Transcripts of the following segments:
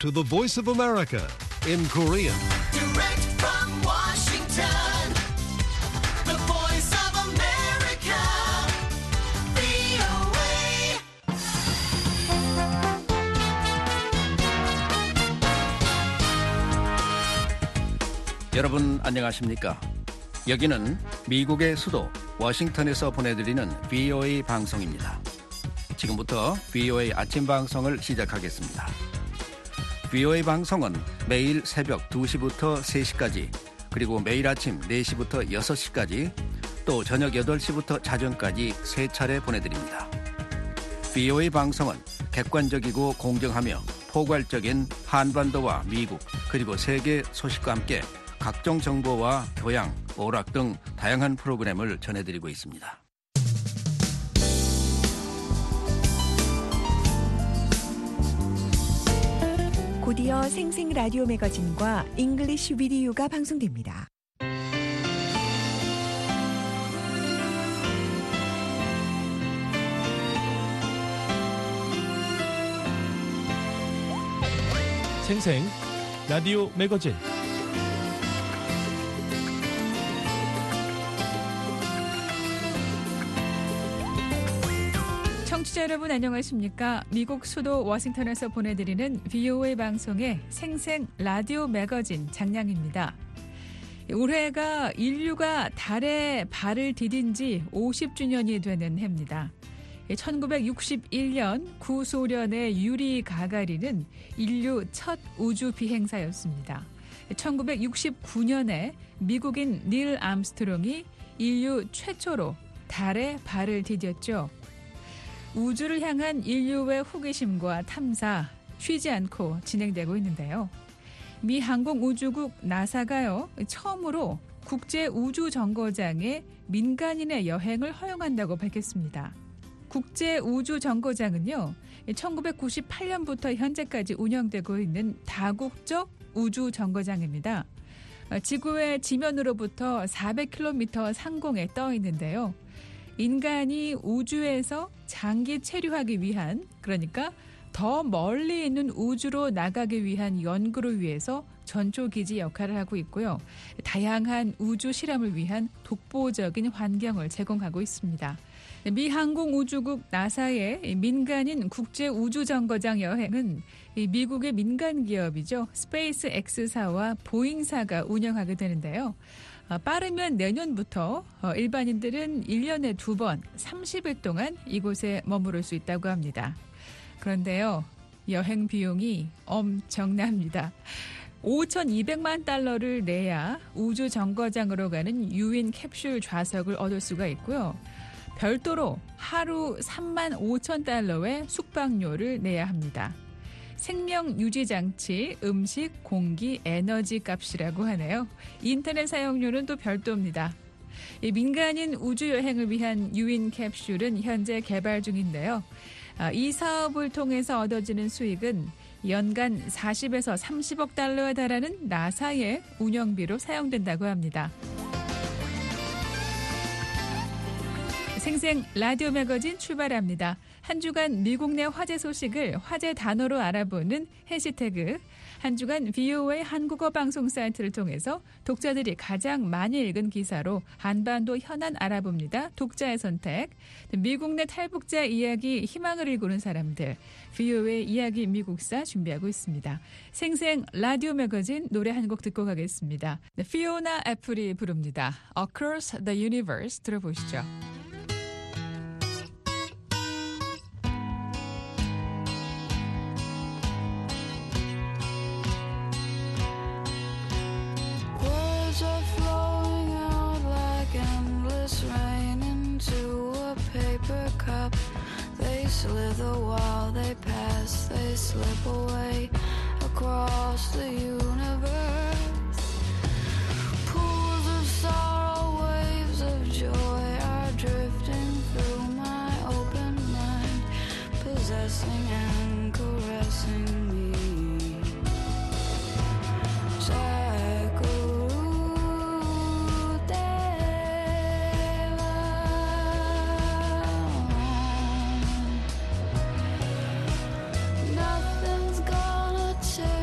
to the Voice of America in Korean. Direct from Washington, the voice of America, VOA. 여러분 안녕하십니까? 여기는 미국의 수도 워싱턴에서 보내드리는 VOA 방송입니다. 지금부터 VOA 아침 방송을 시작하겠습니다. VOA 방송은 매일 새벽 2시부터 3시까지, 그리고 매일 아침 4시부터 6시까지, 또 저녁 8시부터 자정까지 3차례 보내드립니다. VOA 방송은 객관적이고 공정하며 포괄적인 한반도와 미국, 그리고 세계 소식과 함께 각종 정보와 교양, 오락 등 다양한 프로그램을 전해드리고 있습니다. 곧이어 생생 라디오 매거진과 잉글리시 비디오가 방송됩니다. 생생 라디오 매거진. 청취자 여러분 안녕하십니까? 미국 수도 워싱턴에서 보내드리는 VOA 방송의 생생 라디오 매거진 장량입니다. 올해가 인류가 달에 발을 디딘 지 50주년이 되는 해입니다. 1961년 구소련의 유리 가가린은 인류 첫 우주 비행사였습니다. 1969년에 미국인 닐 암스트롱이 인류 최초로 달에 발을 디뎠죠. 우주를 향한 인류의 호기심과 탐사 쉬지 않고 진행되고 있는데요. 미 항공우주국 나사가요, 처음으로 국제우주정거장에 민간인의 여행을 허용한다고 밝혔습니다. 국제우주정거장은요, 1998년부터 현재까지 운영되고 있는 다국적 우주정거장입니다. 지구의 지면으로부터 400km 상공에 떠 있는데요. 인간이 우주에서 장기 체류하기 위한, 그러니까 더 멀리 있는 우주로 나가기 위한 연구를 위해서 전초기지 역할을 하고 있고요. 다양한 우주 실험을 위한 독보적인 환경을 제공하고 있습니다. 미 항공우주국 나사의 민간인 국제우주정거장 여행은 미국의 민간 기업이죠. 스페이스 X사와 보잉사가 운영하게 되는데요. 빠르면 내년부터 일반인들은 1년에 2번 30일 동안 이곳에 머무를 수 있다고 합니다. 그런데요, 여행 비용이 엄청납니다. 5,200만 달러를 내야 우주 정거장으로 가는 유인 캡슐 좌석을 얻을 수가 있고요. 별도로 하루 3만 5천 달러의 숙박료를 내야 합니다. 생명 유지 장치, 음식, 공기, 에너지 값이라고 하네요. 인터넷 사용료는 또 별도입니다. 민간인 우주여행을 위한 유인 캡슐은 현재 개발 중인데요. 이 사업을 통해서 얻어지는 수익은 연간 40에서 30억 달러에 달하는 나사의 운영비로 사용된다고 합니다. 생생 라디오 매거진 출발합니다. 한 주간 미국 내 화제 소식을 화제 단어로 알아보는 해시태그, 한 주간 VOA 한국어 방송 사이트를 통해서 독자들이 가장 많이 읽은 기사로 한반도 현안 알아봅니다. 독자의 선택, 미국 내 탈북자 이야기 희망을 일구는 사람들, VOA 이야기 미국사 준비하고 있습니다. 생생 라디오 매거진 노래 한 곡 듣고 가겠습니다. 피오나 애플이 부릅니다. Across the Universe 들어보시죠. Slither while they pass, they slip away across the universe. Pools of sorrow, waves of joy are drifting through my open mind, possessing and caressing me. Nothing's gonna take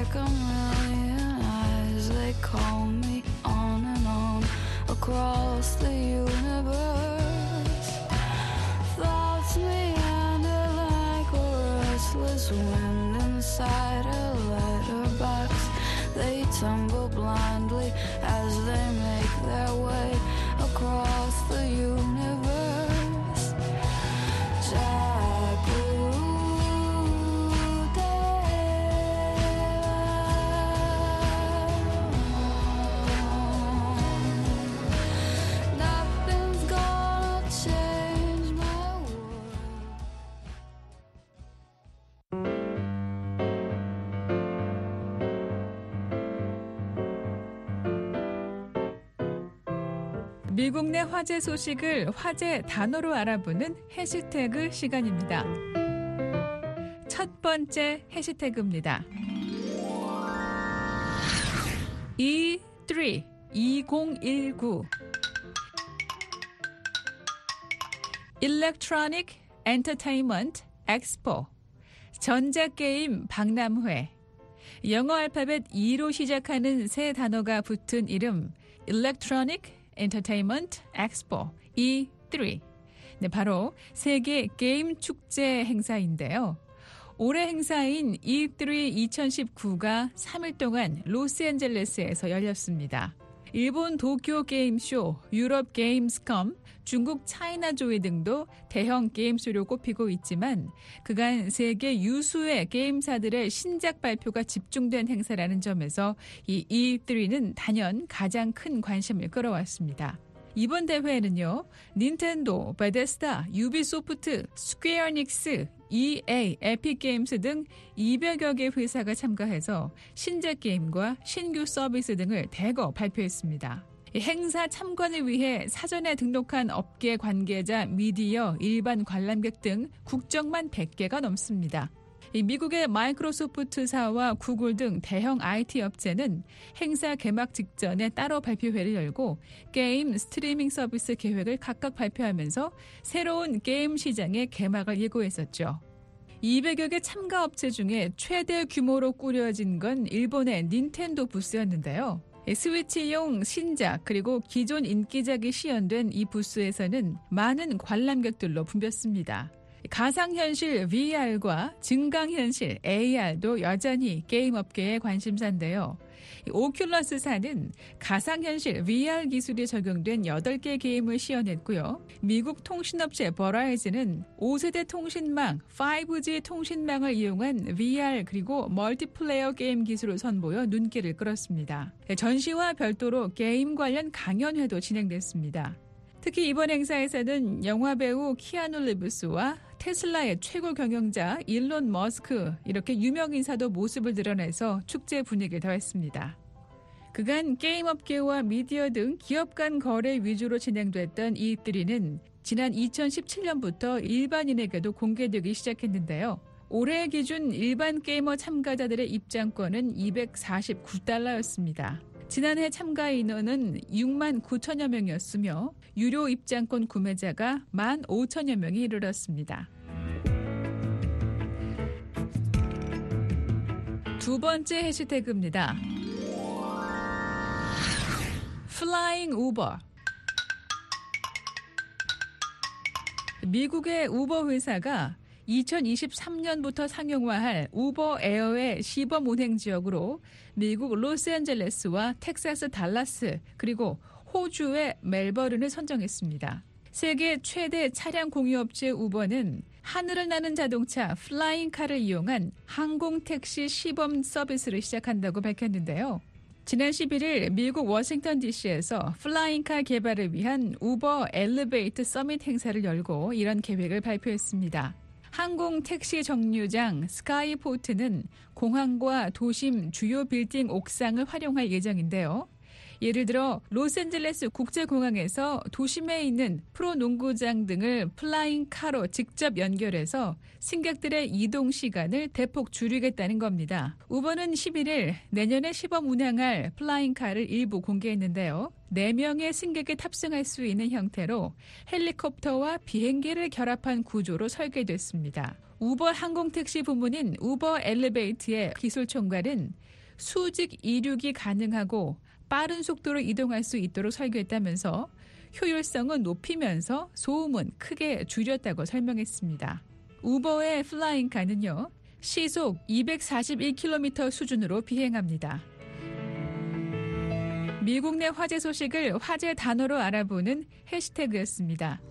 like a million eyes. They call me on and on across the universe. Thoughts meander like a restless wind inside a letterbox. They tumble blindly as they make their way across the universe. Nothing's gonna change my world. 미국 내 화제 소식을 화제 단어로 알아보는 해시태그 시간입니다. 첫 번째 해시태그입니다. E3 2019 Electronic Entertainment Expo 전자게임 박람회. 영어 알파벳 E로 시작하는 세 단어가 붙은 이름 Electronic Entertainment Expo E3. 네, 바로 세계 게임 축제 행사인데요. 올해 행사인 E3 2019가 3일 동안 로스앤젤레스에서 열렸습니다. 일본 도쿄 게임쇼, 유럽 게임스컴, 중국 차이나조이 등도 대형 게임쇼로 꼽히고 있지만 그간 세계 유수의 게임사들의 신작 발표가 집중된 행사라는 점에서 이 E3는 단연 가장 큰 관심을 끌어왔습니다. 이번 대회에는요, 닌텐도, 베데스다, 유비소프트, 스퀘어닉스, EA, 에픽게임스 등 200여 개 회사가 참가해서 신작 게임과 신규 서비스 등을 대거 발표했습니다. 행사 참관을 위해 사전에 등록한 업계 관계자, 미디어, 일반 관람객 등 국적만 100개가 넘습니다. 미국의 마이크로소프트사와 구글 등 대형 IT 업체는 행사 개막 직전에 따로 발표회를 열고 게임 스트리밍 서비스 계획을 각각 발표하면서 새로운 게임 시장의 개막을 예고했었죠. 200여 개 참가 업체 중에 최대 규모로 꾸려진 건 일본의 닌텐도 부스였는데요. 스위치용 신작 그리고 기존 인기작이 시연된 이 부스에서는 많은 관람객들로 붐볐습니다. 가상현실 VR과 증강현실 AR도 여전히 게임 업계의 관심사인데요. 오큘러스사는 가상현실 VR 기술이 적용된 8개 게임을 시연했고요. 미국 통신업체 버라이즌은 5세대 통신망, 5G 통신망을 이용한 VR 그리고 멀티플레이어 게임 기술을 선보여 눈길을 끌었습니다. 전시와 별도로 게임 관련 강연회도 진행됐습니다. 특히 이번 행사에서는 영화배우 키아누 리브스와 테슬라의 최고 경영자 일론 머스크 이렇게 유명 인사도 모습을 드러내서 축제 분위기를 더했습니다. 그간 게임업계와 미디어 등 기업 간 거래 위주로 진행됐던 E3는 지난 2017년부터 일반인에게도 공개되기 시작했는데요. 올해 기준 일반 게이머 참가자들의 입장권은 $249였습니다. 지난해 참가 인원은 6만 9천여 명이었으며 유료 입장권 구매자가 1만 5천여 명이 이르렀습니다. 두 번째 해시태그입니다. Flying Uber. 미국의 우버 회사가 2023년부터 상용화할 우버 에어의 시범 운행 지역으로 미국 로스앤젤레스와 텍사스 달라스 그리고 호주의 멜버른을 선정했습니다. 세계 최대 차량 공유업체 우버는 하늘을 나는 자동차 플라잉카를 이용한 항공택시 시범 서비스를 시작한다고 밝혔는데요. 지난 11일 미국 워싱턴 DC에서 플라잉카 개발을 위한 우버 엘리베이터 서밋 행사를 열고 이런 계획을 발표했습니다. 항공 택시 정류장 스카이포트는 공항과 도심 주요 빌딩 옥상을 활용할 예정인데요. 예를 들어 로스앤젤레스 국제공항에서 도심에 있는 프로농구장 등을 플라잉카로 직접 연결해서 승객들의 이동 시간을 대폭 줄이겠다는 겁니다. 우버는 11일 내년에 시범 운항할 플라잉카를 일부 공개했는데요. 4명의 승객이 탑승할 수 있는 형태로 헬리콥터와 비행기를 결합한 구조로 설계됐습니다. 우버 항공택시 부문인 우버 엘리베이트의 기술 총괄은 수직 이륙이 가능하고 빠른 속도로 이동할 수 있도록 설계했다면서 효율성은 높이면서 소음은 크게 줄였다고 설명했습니다. 우버의 플라잉카는요, 시속 241km 수준으로 비행합니다. 미국 내 화제 소식을 화제 단어로 알아보는 해시태그였습니다.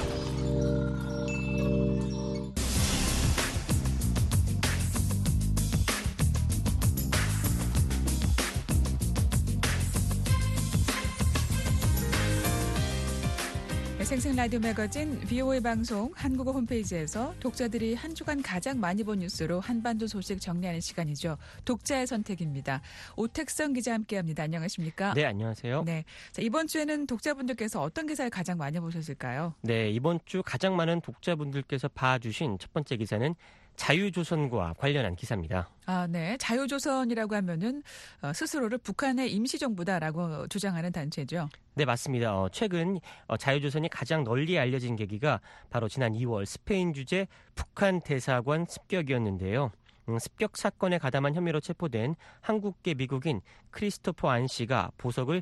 생생 라디오 매거진 VOA 방송 한국어 홈페이지에서 독자들이 한 주간 가장 많이 본 뉴스로 한반도 소식 정리하는 시간이죠. 독자의 선택입니다. 오택성 기자 함께합니다. 안녕하십니까? 네, 안녕하세요. 네, 자, 이번 주에는 독자분들께서 어떤 기사를 가장 많이 보셨을까요? 네, 이번 주 가장 많은 독자분들께서 봐주신 첫 번째 기사는 자유조선과 관련한 기사입니다. 아, 네. 자유조선이라고 하면은 스스로를 북한의 임시정부다라고 주장하는 단체죠. 네, 맞습니다. 최근 자유조선이 가장 널리 알려진 계기가 바로 지난 2월 스페인 주재 북한 대사관 습격이었는데요. 습격 사건에 가담한 혐의로 체포된 한국계 미국인 크리스토퍼 안 씨가 보석을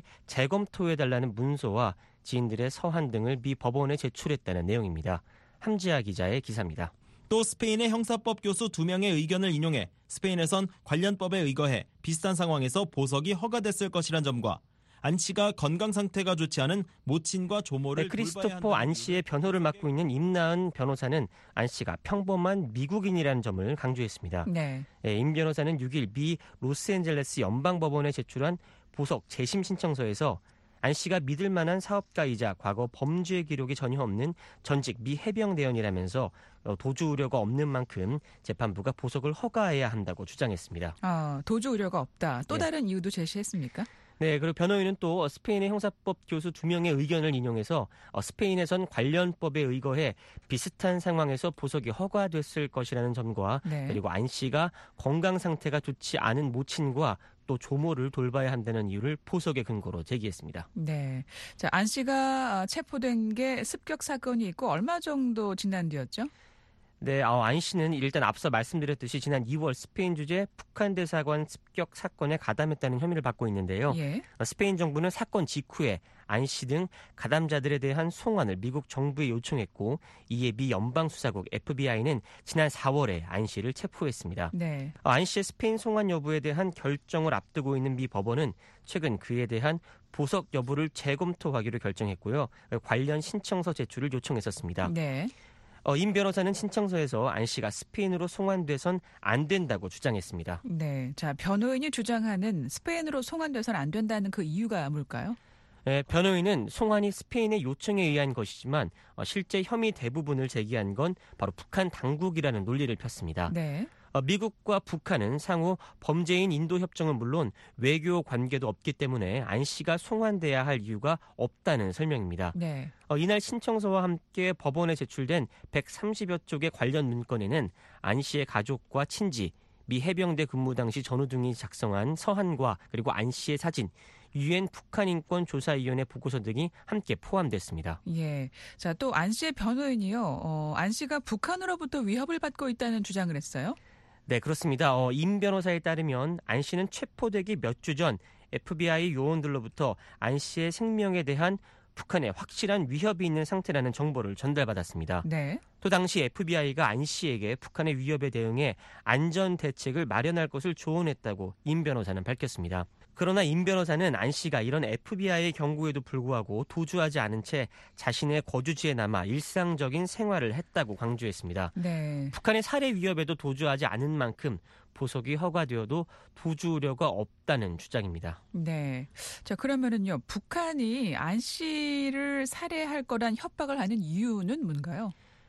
재검토해달라는 문서와 지인들의 서한 등을 미 법원에 제출했다는 내용입니다. 함지아 기자의 기사입니다. 또 스페인의 형사법 교수 2명의 의견을 인용해 스페인에선 관련 법에 의거해 비슷한 상황에서 보석이 허가됐을 것이란 점과 안 씨가 건강 상태가 좋지 않은 모친과 조모를 크리스토퍼 안 씨의 변호를 맡고 있는 임나은 변호사는 안 씨가 평범한 미국인이라는 점을 강조했습니다. 네. 임 변호사는 6일 미 로스앤젤레스 연방법원에 제출한 보석 재심 신청서에서 안 씨가 믿을 만한 사업가이자 과거 범죄 기록이 전혀 없는 전직 미 해병대원이라면서 도주 우려가 없는 만큼 재판부가 보석을 허가해야 한다고 주장했습니다. 도주 우려가 없다. 또 네. 다른 이유도 제시했습니까? 네, 그리고 변호인은 또 스페인의 형사법 교수 2명의 의견을 인용해서 스페인에선 관련법에 의거해 비슷한 상황에서 보석이 허가됐을 것이라는 점과 네. 그리고 안 씨가 건강 상태가 좋지 않은 모친과 또 조모를 돌봐야 한다는 이유를 보석의 근거로 제기했습니다. 네. 자, 안 씨가 체포된 게 습격 사건이 있고 얼마 정도 지난 뒤였죠? 네, 안 씨는 일단 앞서 말씀드렸듯이 지난 2월 스페인 주재 북한 대사관 습격 사건에 가담했다는 혐의를 받고 있는데요. 예. 스페인 정부는 사건 직후에 안 씨 등 가담자들에 대한 송환을 미국 정부에 요청했고 이에 미 연방수사국 FBI는 지난 4월에 안 씨를 체포했습니다. 네. 안 씨의 스페인 송환 여부에 대한 결정을 앞두고 있는 미 법원은 최근 그에 대한 보석 여부를 재검토하기로 결정했고요. 관련 신청서 제출을 요청했었습니다. 네. 임 변호사는 신청서에서 안 씨가 스페인으로 송환돼선 안 된다고 주장했습니다. 네. 자, 변호인이 주장하는 스페인으로 송환돼서는 안 된다는 그 이유가 뭘까요? 변호인은 송환이 스페인의 요청에 의한 것이지만 실제 혐의 대부분을 제기한 건 바로 북한 당국이라는 논리를 폈습니다. 네. 미국과 북한은 상호 범죄인 인도 협정은 물론 외교 관계도 없기 때문에 안 씨가 송환돼야 할 이유가 없다는 설명입니다. 네. 이날 신청서와 함께 법원에 제출된 130여 쪽의 관련 문건에는 안 씨의 가족과 친지, 미 해병대 근무 당시 전우 등이 작성한 서한과 그리고 안 씨의 사진, 유엔 북한인권조사위원회 보고서 등이 함께 포함됐습니다. 예. 자, 또 안 씨의 변호인이요. 안 씨가 북한으로부터 위협을 받고 있다는 주장을 했어요? 네, 그렇습니다. 임 변호사에 따르면 안 씨는 체포되기 몇 주 전 FBI 요원들로부터 안 씨의 생명에 대한 북한의 확실한 위협이 있는 상태라는 정보를 전달받았습니다. 네. 또 당시 FBI가 안 씨에게 북한의 위협에 대응해 안전 대책을 마련할 것을 조언했다고 임 변호사는 밝혔습니다. 그러나 임 변호사는 안 씨가 이런 FBI의 경고에도 불구하고 도주하지 않은 채 자신의 거주지에 남아 일상적인 생활을 했다고 강조했습니다. 네. 북한의 살해 위협에도 도주하지 않은 만큼 보석이 허가되어도 도주 우려가 없다는 주장입니다. 네. 자, 그러면은요. 북한이 안 씨를 살해할 거란 협박을 하는 이유는 뭔가요?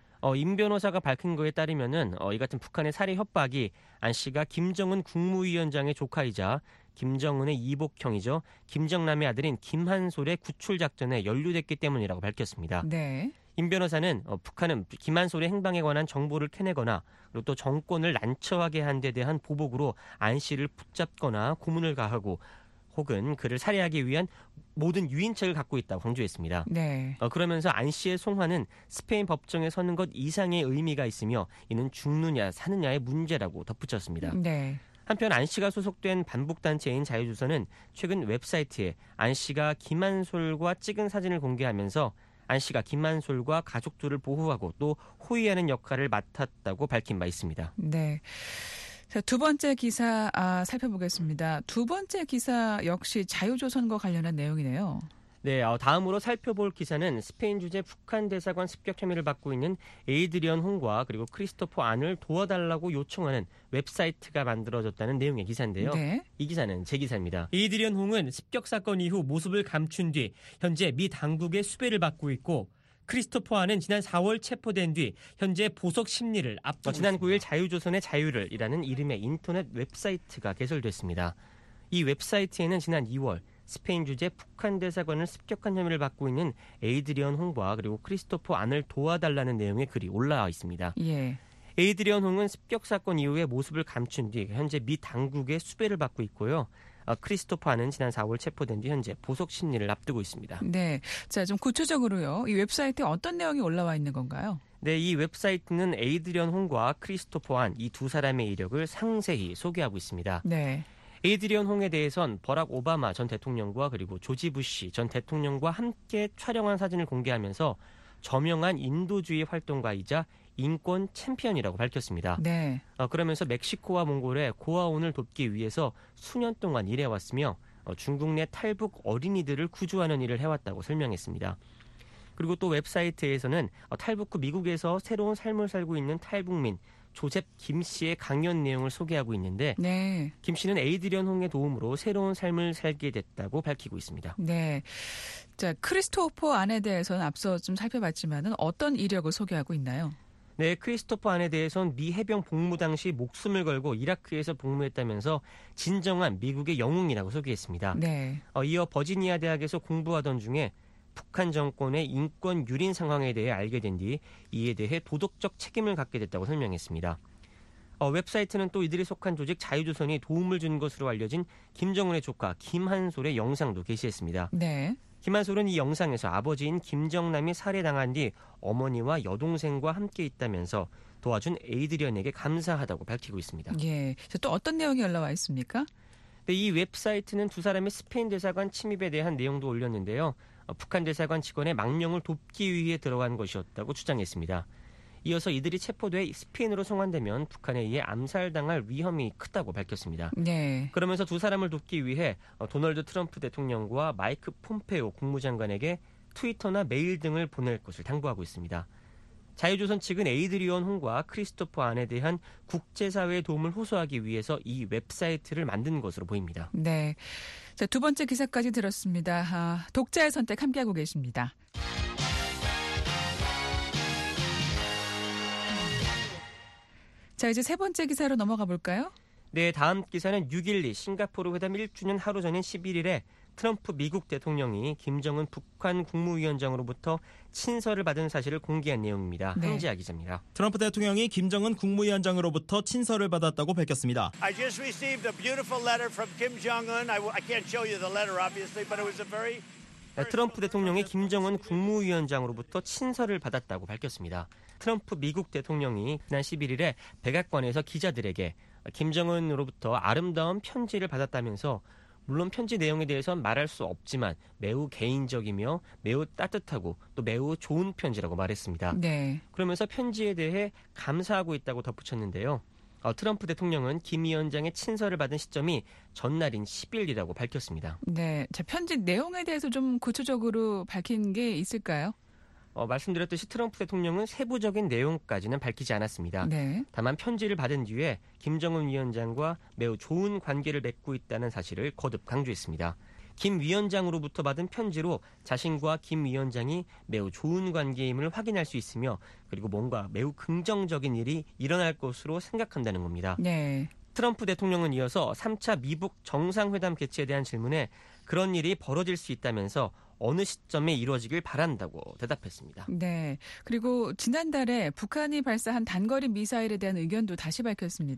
임 변호사가 밝힌 거에 따르면은 이 같은 북한의 살해 협박이 안 씨가 김정은 국무위원장의 조카이자 김정은의 이복형이죠. 김정남의 아들인 김한솔의 구출 작전에 연루됐기 때문이라고 밝혔습니다. 네. 임 변호사는 북한은 김한솔의 행방에 관한 정보를 캐내거나 그리고 또 정권을 난처하게 한 데 대한 보복으로 안 씨를 붙잡거나 고문을 가하고 혹은 그를 살해하기 위한 모든 유인책을 갖고 있다고 강조했습니다. 네. 그러면서 안 씨의 송화는 스페인 법정에 서는 것 이상의 의미가 있으며 이는 죽느냐 사느냐의 문제라고 덧붙였습니다. 네. 한편 안 씨가 소속된 반북단체인 자유조선은 최근 웹사이트에 안 씨가 김한솔과 찍은 사진을 공개하면서 안 씨가 김한솔과 가족들을 보호하고 또 호위하는 역할을 맡았다고 밝힌 바 있습니다. 네. 자, 두 번째 기사 살펴보겠습니다. 두 번째 기사 역시 자유조선과 관련한 내용이네요. 네, 다음으로 살펴볼 기사는 스페인 주재 북한 대사관 습격 혐의를 받고 있는 에이드리언 홍과 그리고 크리스토퍼 안을 도와달라고 요청하는 웹사이트가 만들어졌다는 내용의 기사인데요. 네. 이 기사는 제 기사입니다. 에이드리언 홍은 습격 사건 이후 모습을 감춘 뒤 현재 미 당국의 수배를 받고 있고 크리스토퍼 안은 지난 4월 체포된 뒤 현재 보석 심리를 앞두고 지난 9일 자유조선의 자유를이라는 이름의 인터넷 웹사이트가 개설됐습니다. 이 웹사이트에는 지난 2월 스페인 주재 북한 대사관을 습격한 혐의를 받고 있는 에이드리언 홍과 그리고 크리스토퍼 안을 도와달라는 내용의 글이 올라와 있습니다. 예. 에이드리언 홍은 습격 사건 이후에 모습을 감춘 뒤 현재 미 당국의 수배를 받고 있고요. 크리스토퍼 안은 지난 4월 체포된 뒤 현재 보석 심리를 앞두고 있습니다. 네. 자, 좀 구체적으로요. 이 웹사이트에 어떤 내용이 올라와 있는 건가요? 네, 이 웹사이트는 에이드리언 홍과 크리스토퍼 안 이 두 사람의 이력을 상세히 소개하고 있습니다. 네. 에이드리언 홍에 대해선 버락 오바마 전 대통령과 그리고 조지 부시 전 대통령과 함께 촬영한 사진을 공개하면서 저명한 인도주의 활동가이자 인권 챔피언이라고 밝혔습니다. 네. 그러면서 멕시코와 몽골의 고아원을 돕기 위해서 수년 동안 일해왔으며 중국 내 탈북 어린이들을 구조하는 일을 해왔다고 설명했습니다. 그리고 또 웹사이트에서는 탈북 후 미국에서 새로운 삶을 살고 있는 탈북민 조셉 김 씨의 강연 내용을 소개하고 있는데 네. 김 씨는 에이드리언 홍의 도움으로 새로운 삶을 살게 됐다고 밝히고 있습니다. 네. 자, 크리스토퍼 안에 대해서는 앞서 좀 살펴봤지만은 어떤 이력을 소개하고 있나요? 네, 크리스토퍼 안에 대해선 미 해병 복무 당시 목숨을 걸고 이라크에서 복무했다면서 진정한 미국의 영웅이라고 소개했습니다. 네. 이어 버지니아 대학에서 공부하던 중에 북한 정권의 인권 유린 상황에 대해 알게 된 뒤 이에 대해 도덕적 책임을 갖게 됐다고 설명했습니다. 웹사이트는 또 이들이 속한 조직 자유조선이 도움을 준 것으로 알려진 김정은의 조카 김한솔의 영상도 게시했습니다. 네. 김한솔은 이 영상에서 아버지인 김정남이 살해당한 뒤 어머니와 여동생과 함께 있다면서 도와준 에이드리언에게 감사하다고 밝히고 있습니다. 예. 자, 또 어떤 내용이 올라와 있습니까? 네, 이 웹사이트는 두 사람의 스페인 대사관 침입에 대한 내용도 올렸는데요. 북한 대사관 직원의 망령을 돕기 위해 들어간 것이었다고 주장했습니다. 이어서 이들이 체포돼 스페인으로 송환되면 북한에 의해 암살당할 위험이 크다고 밝혔습니다. 네. 그러면서 두 사람을 돕기 위해 도널드 트럼프 대통령과 마이크 폼페오 국무장관에게 트위터나 메일 등을 보낼 것을 당부하고 있습니다. 자유조선 측은 에이드리언 홍과 크리스토퍼 안에 대한 국제사회의 도움을 호소하기 위해서 이 웹사이트를 만든 것으로 보입니다. 네. 자, 두 번째 기사까지 들었습니다. 독자의 선택 함께하고 계십니다. 자, 이제 세 번째 기사로 넘어가 볼까요? 네, 다음 기사는 6.12 싱가포르 회담 1주년 하루 전인 11일에 트럼프 미국 대통령이 김정은 북한 국무위원장으로부터 친서를 받은 사실을 공개한 내용입니다. 네. 한지아 기자입니다. 트럼프 대통령이 김정은 국무위원장으로부터 친서를 받았다고 밝혔습니다. I just received a beautiful letter from Kim Jong-un. I can't show you the letter, obviously, but it was a very... 트럼프 대통령이 김정은 국무위원장으로부터 친서를 받았다고 밝혔습니다. 트럼프 미국 대통령이 지난 11일에 백악관에서 기자들에게 김정은으로부터 아름다운 편지를 받았다면서 물론 편지 내용에 대해서는 말할 수 없지만 매우 개인적이며 매우 따뜻하고 또 매우 좋은 편지라고 말했습니다. 네. 그러면서 편지에 대해 감사하고 있다고 덧붙였는데요. 트럼프 대통령은 김 위원장의 친서를 받은 시점이 전날인 10일이라고 밝혔습니다. 네. 자, 편지 내용에 대해서 좀 구체적으로 밝힌 게 있을까요? 말씀드렸듯이 트럼프 대통령은 세부적인 내용까지는 밝히지 않았습니다. 네. 다만 편지를 받은 뒤에 김정은 위원장과 매우 좋은 관계를 맺고 있다는 사실을 거듭 강조했습니다. 김 위원장으로부터 받은 편지로 자신과 김 위원장이 매우 좋은 관계임을 확인할 수 있으며 그리고 뭔가 매우 긍정적인 일이 일어날 것으로 생각한다는 겁니다. 네. 트럼프 대통령은 이어서 3차 미북 정상회담 개최에 대한 질문에 그런 일이 벌어질 수 있다면서 어느 시점에 이루어지길 바란다고 대답했습니다. 네. 그리고 지난달에 북한이 발사한 단거리 미사일에 대한 의견도 다시 밝혔습니다.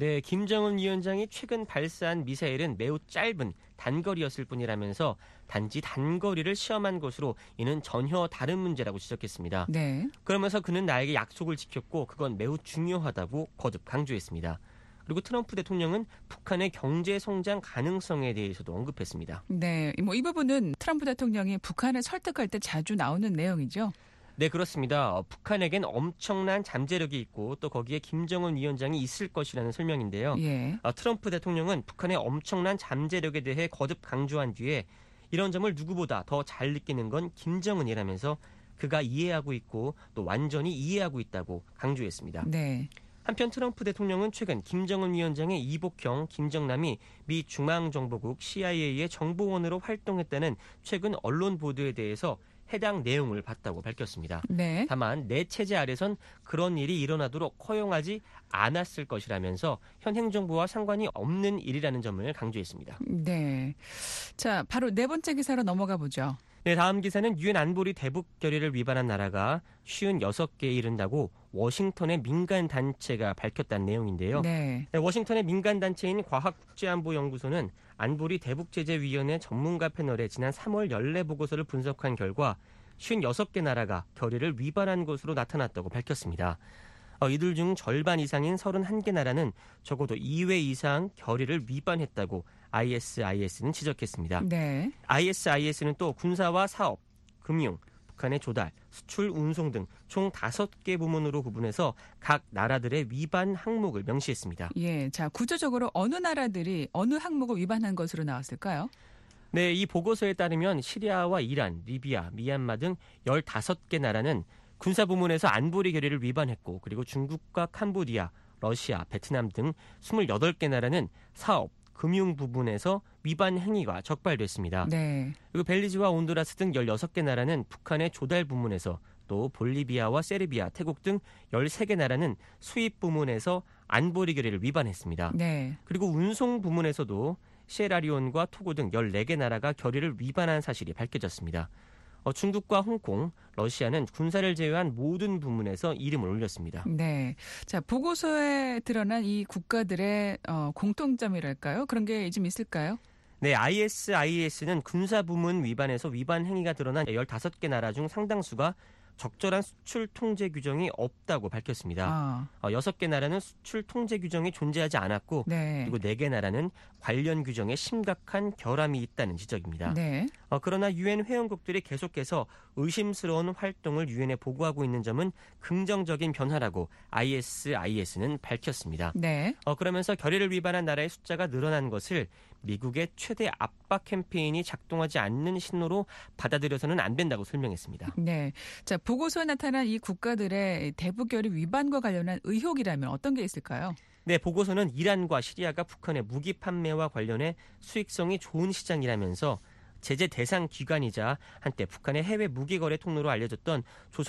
네, 김정은 위원장이 최근 발사한 미사일은 매우 짧은 단거리였을 뿐이라면서 단지 단거리를 시험한 것으로 이는 전혀 다른 문제라고 지적했습니다. 네. 그러면서 그는 나에게 약속을 지켰고 그건 매우 중요하다고 거듭 강조했습니다. 그리고 트럼프 대통령은 북한의 경제 성장 가능성에 대해서도 언급했습니다. 네, 뭐 이 부분은 트럼프 대통령이 북한을 설득할 때 자주 나오는 내용이죠. 네, 그렇습니다. 북한에겐 엄청난 잠재력이 있고 또 거기에 김정은 위원장이 있을 것이라는 설명인데요. 예. 트럼프 대통령은 북한의 엄청난 잠재력에 대해 거듭 강조한 뒤에 이런 점을 누구보다 더 잘 느끼는 건 김정은이라면서 그가 이해하고 있고 또 완전히 이해하고 있다고 강조했습니다. 네. 한편 트럼프 대통령은 최근 김정은 위원장의 이복형 김정남이 미 중앙정보국 CIA의 정보원으로 활동했다는 최근 언론 보도에 대해서 해당 내용을 봤다고 밝혔습니다. 네. 다만 내 체제 아래선 그런 일이 일어나도록 허용하지 않았을 것이라면서 현 행정부와 상관이 없는 일이라는 점을 강조했습니다. 네. 자, 바로 네 번째 기사로 넘어가 보죠. 네, 다음 기사는 유엔 안보리 대북 결의를 위반한 나라가 56개에 이른다고 워싱턴의 민간 단체가 밝혔다는 내용인데요. 네. 네, 워싱턴의 민간 단체인 과학국제안보연구소는 안보리 대북제재위원회 전문가 패널의 지난 3월 연례 보고서를 분석한 결과 56개 나라가 결의를 위반한 것으로 나타났다고 밝혔습니다. 이들 중 절반 이상인 31개 나라는 적어도 2회 이상 결의를 위반했다고 ISIS는 지적했습니다. 네. ISIS는 또 군사와 사업, 금융, 북한의 조달, 수출, 운송 등 총 5개 부문으로 구분해서 각 나라들의 위반 항목을 명시했습니다. 예. 자, 구체적으로 어느 나라들이 어느 항목을 위반한 것으로 나왔을까요? 네, 이 보고서에 따르면 시리아와 이란, 리비아, 미얀마 등 15개 나라는 군사 부문에서 안보리 결의를 위반했고 그리고 중국과 캄보디아, 러시아, 베트남 등 28개 나라는 사업, 금융 부분에서 위반 행위가 적발됐습니다. 네. 그리고 벨리즈와 온두라스 등 16개 나라는 북한의 조달 부문에서 또 볼리비아와 세르비아, 태국 등 13개 나라는 수입 부문에서 안보리 결의를 위반했습니다. 네. 그리고 운송 부문에서도 시에라리온과 토고 등 14개 나라가 결의를 위반한 사실이 밝혀졌습니다. 중국과 홍콩, 러시아는 군사를 제외한 모든 부문에서 이름을 올렸습니다. 네. 자, 보고서에 드러난 이 국가들의 공통점이랄까요? 그런 게 좀 있을까요? 네, ISIS는 군사 부문 위반에서 위반 행위가 드러난 15개 나라 중 상당수가 적절한 수출 통제 규정이 없다고 밝혔습니다. 6개 나라는 수출 통제 규정이 존재하지 않았고 네. 그리고 4개 나라는 관련 규정에 심각한 결함이 있다는 지적입니다. 네. 그러나 유엔 회원국들이 계속해서 의심스러운 활동을 유엔에 보고하고 있는 점은 긍정적인 변화라고 ISIS는 밝혔습니다. 네. 그러면서 결의를 위반한 나라의 숫자가 늘어난 것을 미국의 최대 압박 캠페인이 작동하지 않는 신호로 받아들여서는 안 된다고 설명했습니다. 네. 자, 보고서에 나타난 이 국가들의 대북 결의 위반과 관련한 의혹이라면 어떤 게 있을까요? 네, 보고서는 이란과 시리아가 북한의 무기 판매와 관련해 수익성이 좋은 시장이라면서 제재 대상 기관이자 한때 북한의 해외 무기 거래 통로로 알려졌던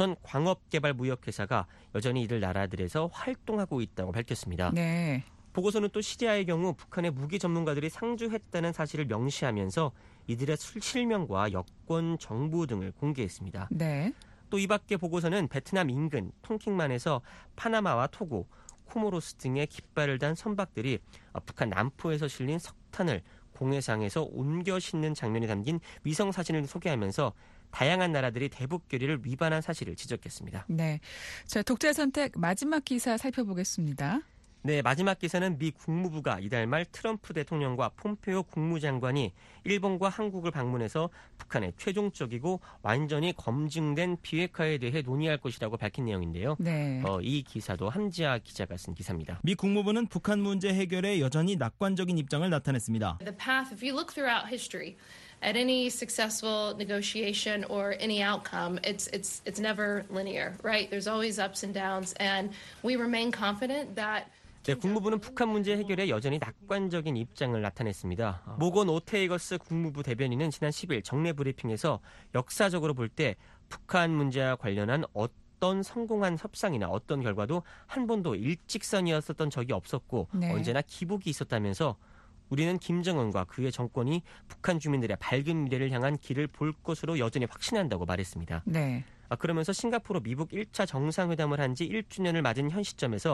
조선광업개발무역회사가 여전히 이들 나라들에서 활동하고 있다고 밝혔습니다. 네. 보고서는 또 시리아의 경우 북한의 무기 전문가들이 상주했다는 사실을 명시하면서 이들의 실명과 여권 정보 등을 공개했습니다. 네. 또 이 밖에 보고서는 베트남 인근 통킹만에서 파나마와 토고, 코모로스 등의 깃발을 단 선박들이 북한 남포에서 실린 석탄을 공해상에서 옮겨 싣는 장면이 담긴 위성 사진을 소개하면서 다양한 나라들이 대북 결의를 위반한 사실을 지적했습니다. 네. 자, 독자 선택 마지막 기사 살펴보겠습니다. 네, 마지막 기사는 미 국무부가 이달 말 트럼프 대통령과 폼페오 국무장관이 일본과 한국을 방문해서 북한의 최종적이고 완전히 검증된 비핵화에 대해 논의할 것이라고 밝힌 내용인데요. 네. 이 기사도 함지아 기자가 쓴 기사입니다. 미 국무부는 북한 문제 해결에 여전히 낙관적인 입장을 나타냈습니다. The path, if you look throughout history, at any successful negotiation or any outcome, it's never linear, right? There's always ups and downs, and we remain confident that. 네, 국무부는 북한 문제 해결에 여전히 낙관적인 입장을 나타냈습니다. 모건 오테이거스 국무부 대변인은 지난 10일 정례 브리핑에서 역사적으로 볼 때 북한 문제와 관련한 어떤 성공한 협상이나 어떤 결과도 한 번도 일직선이었었던 적이 없었고 네. 언제나 기복이 있었다면서 우리는 김정은과 그의 정권이 북한 주민들의 밝은 미래를 향한 길을 볼 것으로 여전히 확신한다고 말했습니다. 네. 그러면서 싱가포르 미국 1차 정상회담을 한 지 1주년을 맞은 현 시점에서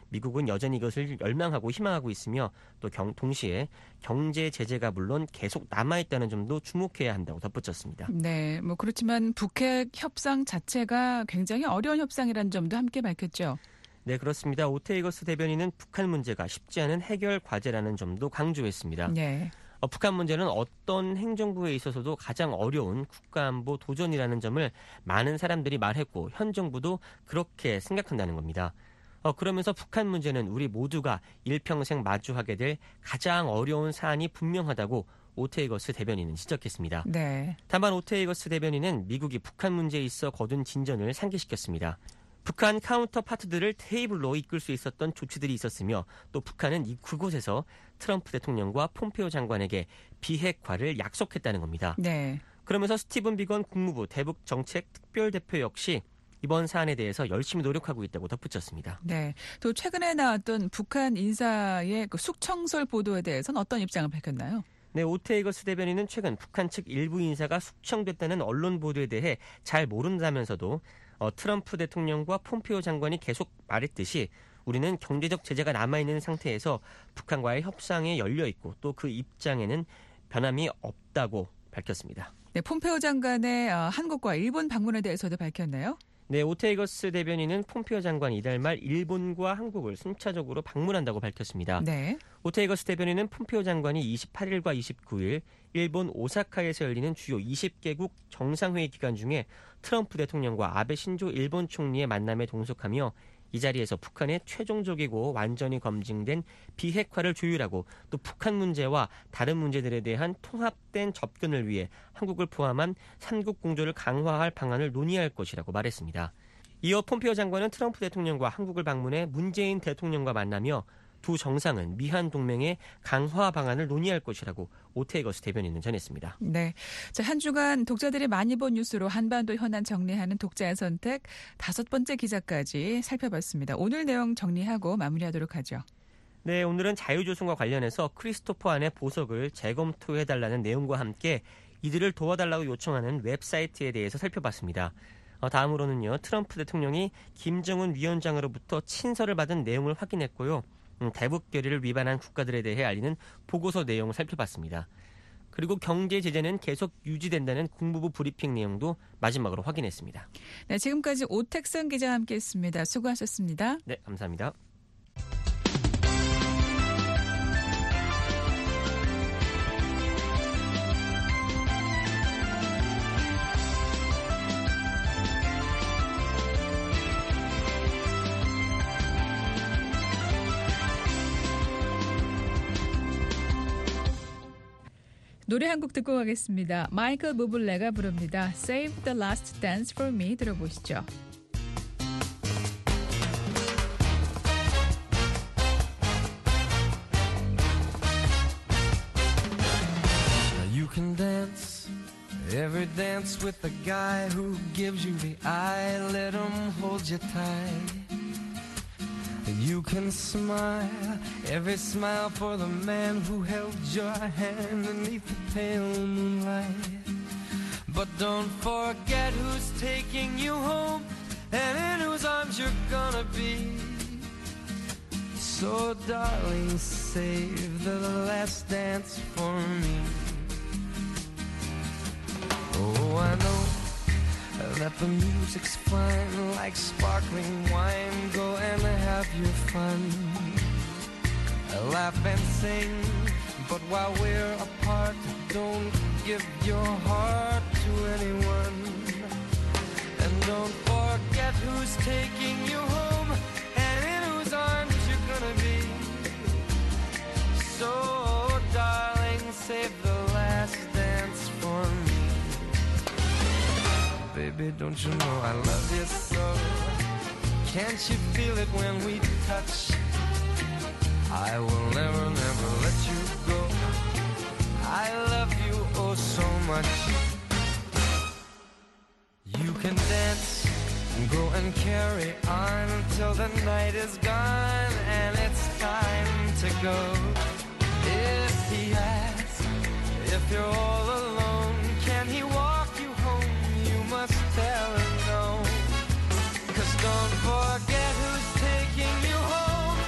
미국은 여전히 이것을 열망하고 희망하고 있으며 또 동시에 경제 제재가 물론 계속 남아있다는 점도 주목해야 한다고 덧붙였습니다. 네, 뭐 그렇지만 북핵 협상 자체가 굉장히 어려운 협상이라는 점도 함께 밝혔죠. 네, 그렇습니다. 오테이거스 대변인은 북한 문제가 쉽지 않은 해결 과제라는 점도 강조했습니다. 네. 북한 문제는 어떤 행정부에 있어서도 가장 어려운 국가안보 도전이라는 점을 많은 사람들이 말했고 현 정부도 그렇게 생각한다는 겁니다. 그러면서 북한 문제는 우리 모두가 일평생 마주하게 될 가장 어려운 사안이 분명하다고 오테이거스 대변인은 지적했습니다. 네. 다만 오테이거스 대변인은 미국이 북한 문제에 있어 거둔 진전을 상기시켰습니다. 북한 카운터 파트들을 테이블로 이끌 수 있었던 조치들이 있었으며 또 북한은 그곳에서 트럼프 대통령과 폼페오 장관에게 비핵화를 약속했다는 겁니다. 네. 그러면서 스티븐 비건 국무부 대북 정책 특별대표 역시 이번 사안에 대해서 열심히 노력하고 있다고 덧붙였습니다. 네. 또 최근에 나왔던 북한 인사의 그 숙청설 보도에 대해서는 어떤 입장을 밝혔나요? 네, 오테이거스 대변인은 최근 북한 측 일부 인사가 숙청됐다는 언론 보도에 대해 잘 모른다면서도 트럼프 대통령과 폼페오 장관이 계속 말했듯이 우리는 경제적 제재가 남아있는 상태에서 북한과의 협상에 열려있고 또 그 입장에는 변함이 없다고 밝혔습니다. 네, 폼페오 장관의 한국과 일본 방문에 대해서도 밝혔나요? 네, 오테이거스 대변인은 폼페오 장관이 이달 말 일본과 한국을 순차적으로 방문한다고 밝혔습니다. 네. 오테이거스 대변인은 폼페오 장관이 28일과 29일 일본 오사카에서 열리는 주요 20개국 정상회의 기간 중에 트럼프 대통령과 아베 신조 일본 총리의 만남에 동석하며 이 자리에서 북한의 최종적이고 완전히 검증된 비핵화를 조율하고 또 북한 문제와 다른 문제들에 대한 통합된 접근을 위해 한국을 포함한 삼국 공조를 강화할 방안을 논의할 것이라고 말했습니다. 이어 폼페오 장관은 트럼프 대통령과 한국을 방문해 문재인 대통령과 만나며 두 정상은 미한 동맹의 강화 방안을 논의할 것이라고 오테이거스 대변인은 전했습니다. 네, 자, 한 주간 독자들이 많이 본 뉴스로 한반도 현안 정리하는 독자의 선택 5번째 기자까지 살펴봤습니다. 오늘 내용 정리하고 마무리하도록 하죠. 네, 오늘은 자유조선과 관련해서 크리스토퍼 안의 보석을 재검토해달라는 내용과 함께 이들을 도와달라고 요청하는 웹사이트에 대해서 살펴봤습니다. 다음으로는요, 트럼프 대통령이 김정은 위원장으로부터 친서를 받은 내용을 확인했고요. 대북 결의를 위반한 국가들에 대해 알리는 보고서 내용을 살펴봤습니다. 그리고 경제 제재는 계속 유지된다는 국무부 브리핑 내용도 마지막으로 확인했습니다. 네, 지금까지 오택선 기자와 함께했습니다. 수고하셨습니다. 네, 감사합니다. 노래 한 곡 듣고 가겠습니다. 마이클 부블레가 부릅니다. Save the Last Dance for Me 들어보시죠. You can dance every dance with the guy who gives you the eye. Let him hold you tight. And you can smile every smile for the man who held your hand beneath the pale moonlight. But don't forget who's taking you home and in whose arms you're gonna be. So darling, save the last dance for me. Oh, I know that the music's fine, like sparkling wine. Go and have your fun, laugh and sing. But while we're apart, don't give your heart to anyone. And don't forget who's taking you home and in whose arms you're gonna be. So, darling, save the last dance for me. Baby, don't you know I love you so? Can't you feel it when we touch? I will never, never let you go. I love you oh so much. You can dance and go and carry on till the night is gone and it's time to go. If he asks if you're all alone, can he walk you home? You must tell him no. 'Cause don't forget who's taking you home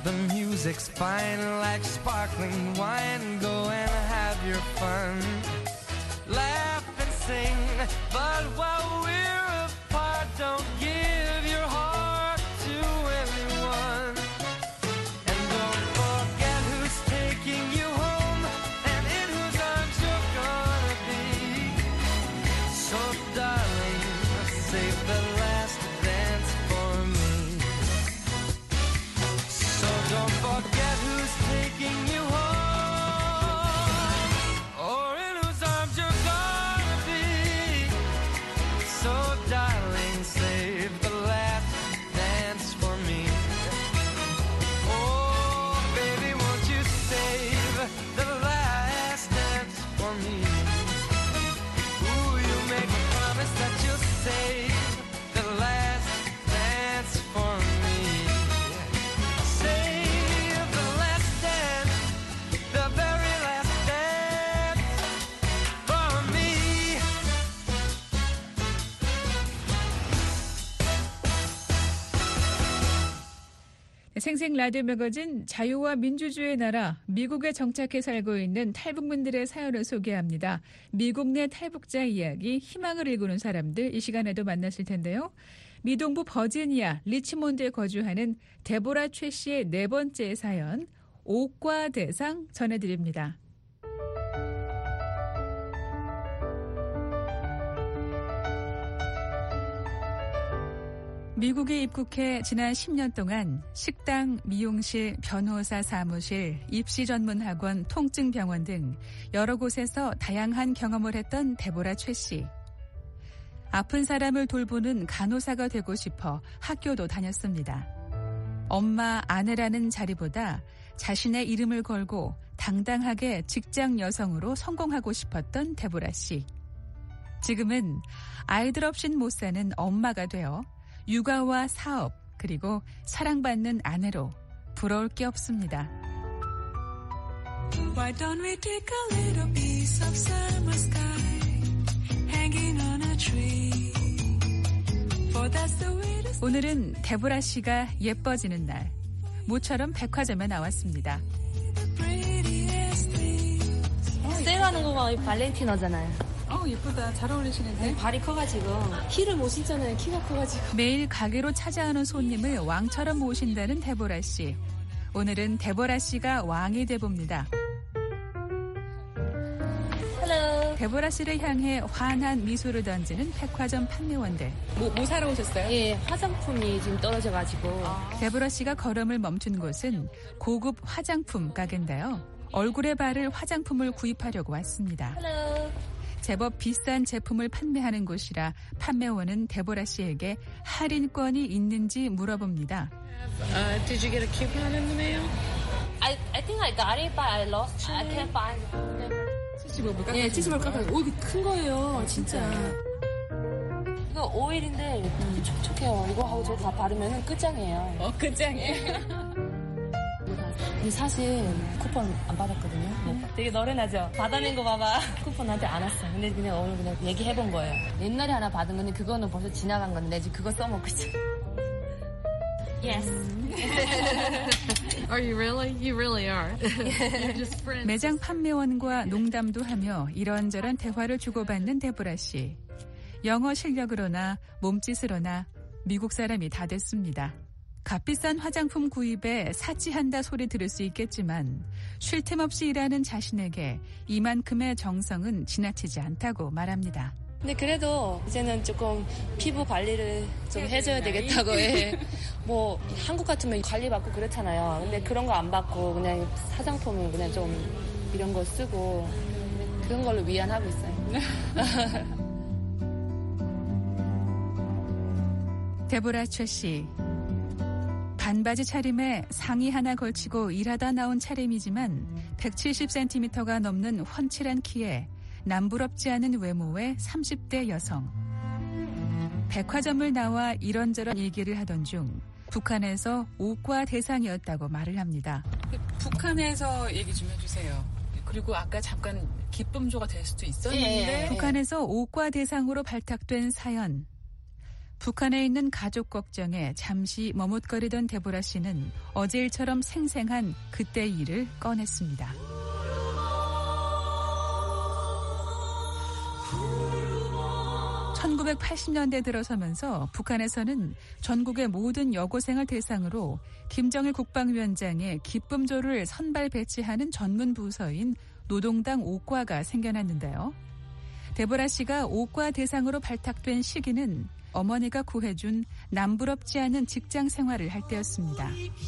The music's fine like sparkling wine. Go and have your fun. Laugh and sing, but while we're apart, don't give your heart to anyone. And don't forget who's taking you home and in whose arms you're gonna be. So darling, save the last dance for me. So don't forget who's taking you home or in whose arms you're gonna be. So darling, save the last dance for me. Oh baby, won't you save the last dance for me? Ooh, you make a promise that you'll save the last dance for me. Save the last dance, the very last dance for me. 생생 라디오 매거진 자유와 민주주의의 나라 미국에 정착해 살고 있는 탈북민들의 사연을 소개합니다. 미국 내 탈북자 이야기, 희망을 일구는 사람들 이 시간에도 만나실 텐데요. 미동부 버지니아 리치몬드에 거주하는 데보라 최 씨의 네 번째 사연, 옥과 대상 전해드립니다. 미국에 입국해 지난 10년 동안 식당, 미용실, 변호사 사무실, 입시 전문 학원, 통증병원 등 여러 곳에서 다양한 경험을 했던 데보라 최 씨. 아픈 사람을 돌보는 간호사가 되고 싶어 학교도 다녔습니다. 엄마, 아내라는 자리보다 자신의 이름을 걸고 당당하게 직장 여성으로 성공하고 싶었던 데보라 씨. 지금은 아이들 없인 못 사는 엄마가 되어 육아와 사업, 그리고 사랑받는 아내로 부러울 게 없습니다. Why don't we take a little piece of summer sky hanging on a tree? For that's the way to 오늘은 데보라 씨가 예뻐지는 날, 모처럼 백화점에 나왔습니다. 세일하는 거가 발렌티노잖아요. 예쁘다. 잘 어울리시는데. 발이 커가지고 힐을 못 신잖아요. 키가 커가지고. 매일 가게로 찾아오는 손님을 왕처럼 모신다는 데보라 씨. 오늘은 데보라 씨가 왕이 돼봅니다. Hello. 데보라 씨를 향해 환한 미소를 던지는 백화점 판매원들. 뭐 사러 오셨어요? 예, 화장품이 지금 떨어져가지고. 데보라 씨가 걸음을 멈춘 곳은 고급 화장품 가게인데요. 얼굴에 바를 화장품을 구입하려고 왔습니다. Hello. 제법 비싼 제품을 판매하는 곳이라 판매원은 데보라 씨에게 할인권이 있는지 물어봅니다. Did you get a coupon in the mail? I think I got it, but I lost it. I can't find it. 75불 깎아요? 예, 75불 깎아요. 오, 이거 큰 거예요, 진짜. 이거 오일인데 촉촉해요. 이거 하고 저거 다 바르면 끝장이에요. 끝장이에요? 근데 사실 쿠폰 안 받았거든요. 되게 너른하죠? 받아낸 거 봐봐. 쿠폰 나한테 안 왔어. 근데 그냥 오늘 그냥 얘기해본 거예요. 옛날에 하나 받은 건데 그거는 벌써 지나간 건데 지금 그거 써먹고 있어. Yes. Are you really? You really are. You're just friends. 매장 판매원과 농담도 하며 이런저런 대화를 주고받는 데보라 씨. 영어 실력으로나 몸짓으로나 미국 사람이 다 됐습니다. 값비싼 화장품 구입에 사치한다 소리 들을 수 있겠지만 쉴 틈 없이 일하는 자신에게 이만큼의 정성은 지나치지 않다고 말합니다. 근데 그래도 이제는 조금 피부 관리를 좀 해줘야 되겠다고. 예. 뭐 한국 같으면 관리받고 그렇잖아요. 근데 그런 거 안 받고 그냥 화장품을 그냥 좀 이런 거 쓰고 그런 걸로 위안하고 있어요. 데보라 최 씨. 반바지 차림에 상의 하나 걸치고 일하다 나온 차림이지만 170cm가 넘는 훤칠한 키에 남부럽지 않은 외모의 30대 여성. 백화점을 나와 이런저런 얘기를 하던 중 북한에서 옥과 대상이었다고 말을 합니다. 북한에서 얘기 좀 해주세요. 그리고 아까 잠깐 기쁨조가 될 수도 있었는데 북한에서 옥과 대상으로 발탁된 사연. 북한에 있는 가족 걱정에 잠시 머뭇거리던 데보라 씨는 어제 일처럼 생생한 그때 일을 꺼냈습니다. (1980년대) 들어서면서 북한에서는 전국의 모든 여고생을 대상으로 김정일 국방위원장의 기쁨조를 선발 배치하는 전문 부서인 노동당 5과가 생겨났는데요. 데보라 씨가 5과 대상으로 발탁된 시기는 어머니가 구해준 남부럽지 않은 직장 생활을 할 때였습니다.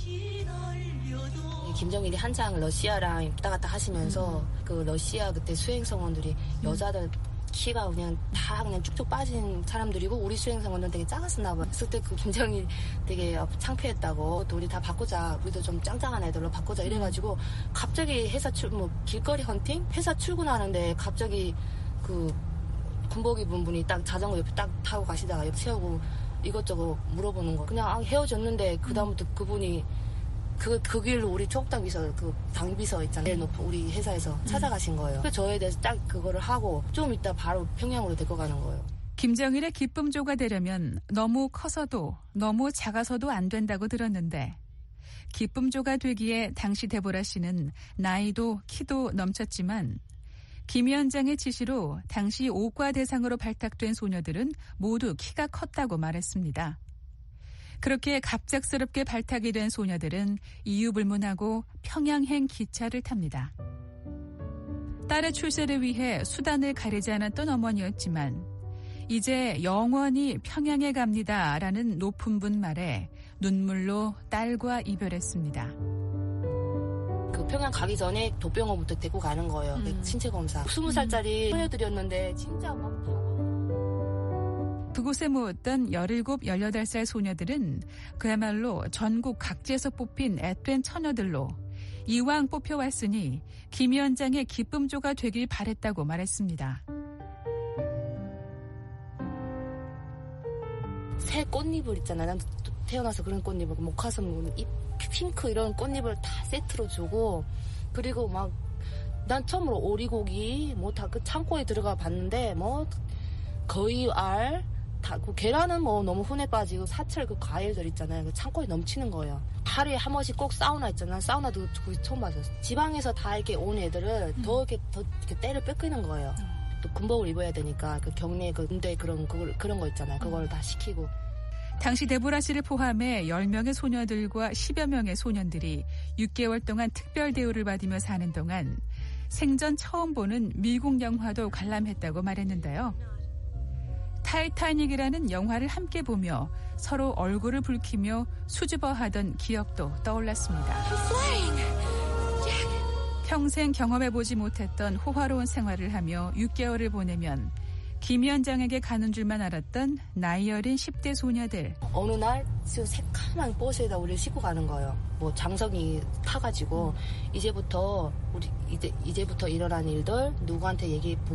김정일이 한창 러시아랑 왔다 갔다 하시면서 그 러시아 그때 수행성원들이 여자들 키가 그냥 다 그냥 쭉쭉 빠진 사람들이고 우리 수행성원들은 되게 작았었나 봐. 그때 그 김정일 되게 창피했다고 또 우리 다 바꾸자. 우리도 좀 짱짱한 애들로 바꾸자 이래가지고 갑자기 길거리 헌팅? 회사 출근하는데 갑자기 그 군복 입은 분이 딱 자전거 옆에 딱 타고 가시다가 옆 세우고 이것저것 물어보는 거. 그냥 헤어졌는데 그다음부터 그분이 그 길로 우리 초국당비서 그 당비서 있잖아요. 우리 회사에서 찾아가신 거예요. 그래서 저에 대해서 딱 그거를 하고 좀 이따 바로 평양으로 데리고 가는 거예요. 김정일의 기쁨조가 되려면 너무 커서도 너무 작아서도 안 된다고 들었는데 기쁨조가 되기에 당시 데보라 씨는 나이도 키도 넘쳤지만 김 위원장의 지시로 당시 5과 대상으로 발탁된 소녀들은 모두 키가 컸다고 말했습니다. 그렇게 갑작스럽게 발탁이 된 소녀들은 이유불문하고 평양행 기차를 탑니다. 딸의 출세를 위해 수단을 가리지 않았던 어머니였지만 이제 영원히 평양에 갑니다라는 높은 분 말에 눈물로 딸과 이별했습니다. 그 평양 가기 전에 도병원부터 데리고 가는 거예요. 신체 검사. 20살짜리 소녀들이었는데 진짜 막 그곳에 모였던 17, 18살 소녀들은 그야말로 전국 각지에서 뽑힌 앳된 처녀들로 이왕 뽑혀왔으니 김 위원장의 기쁨조가 되길 바랬다고 말했습니다. 새 꽃잎을 있잖아. 난 태어나서 그런 꽃잎을 목화섬 잎 핑크 이런 꽃잎을 다 세트로 주고 그리고 막 난 처음으로 오리고기 뭐 다 그 창고에 들어가 봤는데 뭐 거의 그 계란은 뭐 너무 흔해 빠지고 사철 그 과일들 있잖아요. 그 창고에 넘치는 거예요. 하루에 한 번씩 꼭 사우나 있잖아요. 사우나도 거의 처음 봤어요. 지방에서 다 이렇게 온 애들을 더 이렇게 때를 뺏기는 거예요. 또 군복을 입어야 되니까 그 경례 그 군대 그런 거 있잖아요. 그걸 다 시키고. 당시 데보라 씨를 포함해 10명의 소녀들과 10여 명의 소년들이 6개월 동안 특별 대우를 받으며 사는 동안 생전 처음 보는 미국 영화도 관람했다고 말했는데요. 타이타닉이라는 영화를 함께 보며 서로 얼굴을 붉히며 수줍어하던 기억도 떠올랐습니다. 평생 경험해보지 못했던 호화로운 생활을 하며 6개월을 보내면 김 위원장에게 가는 줄만 알았던 나이 어린 10대 소녀들. 어느 날 새카만 버스에다 우리를 싣고 가는 거예요. 뭐 장성이 타가지고 이제부터 일어난 일들 누구한테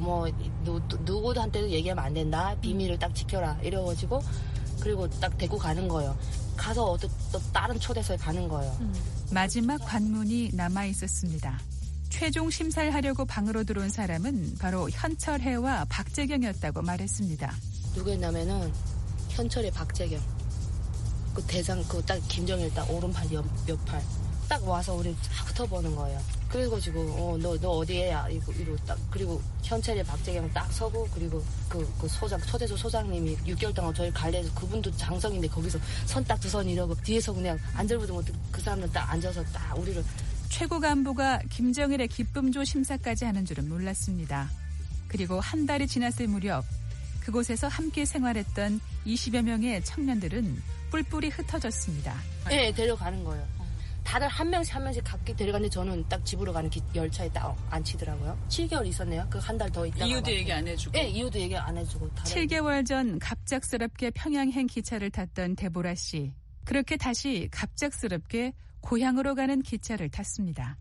누구한테도 얘기하면 안 된다. 비밀을 딱 지켜라. 이래가지고 그리고 딱 데리고 가는 거예요. 가서 또 다른 초대소에 가는 거예요. 마지막 관문이 남아 있었습니다. 최종 심사를 하려고 방으로 들어온 사람은 바로 현철해와 박재경이었다고 말했습니다. 누구였냐면은 현철의 박재경. 그 대장 그 딱 김정일 딱 오른팔 옆팔 딱 와서 우리 쫙 흩어보는 거예요. 그래가지고 너 어디에야 이러 딱 그리고 현철의 박재경 딱 서고 그리고 그 초대소 소장님이 6개월 동안 저희 관리해서 그분도 장성인데 거기서 선 딱 두 선 이러고 뒤에서 그냥 안절부도 못하고 그 사람들 딱 앉아서 딱 우리를 최고 간부가 김정일의 기쁨조 심사까지 하는 줄은 몰랐습니다. 그리고 한 달이 지났을 무렵 그곳에서 함께 생활했던 20여 명의 청년들은 뿔뿔이 흩어졌습니다. 네, 데려가는 거예요. 다들 한 명씩 각기 데려갔는데 저는 딱 집으로 가는 열차에 딱 앉히더라고요. 7개월 있었네요. 그 한 달 더 있다가. 이유도 얘기 안 해주고. 네, 이유도 얘기 안 해주고. 7개월 전 갑작스럽게 평양행 기차를 탔던 데보라 씨. 그렇게 다시 갑작스럽게 고향으로 가는 기차를 탔습니다.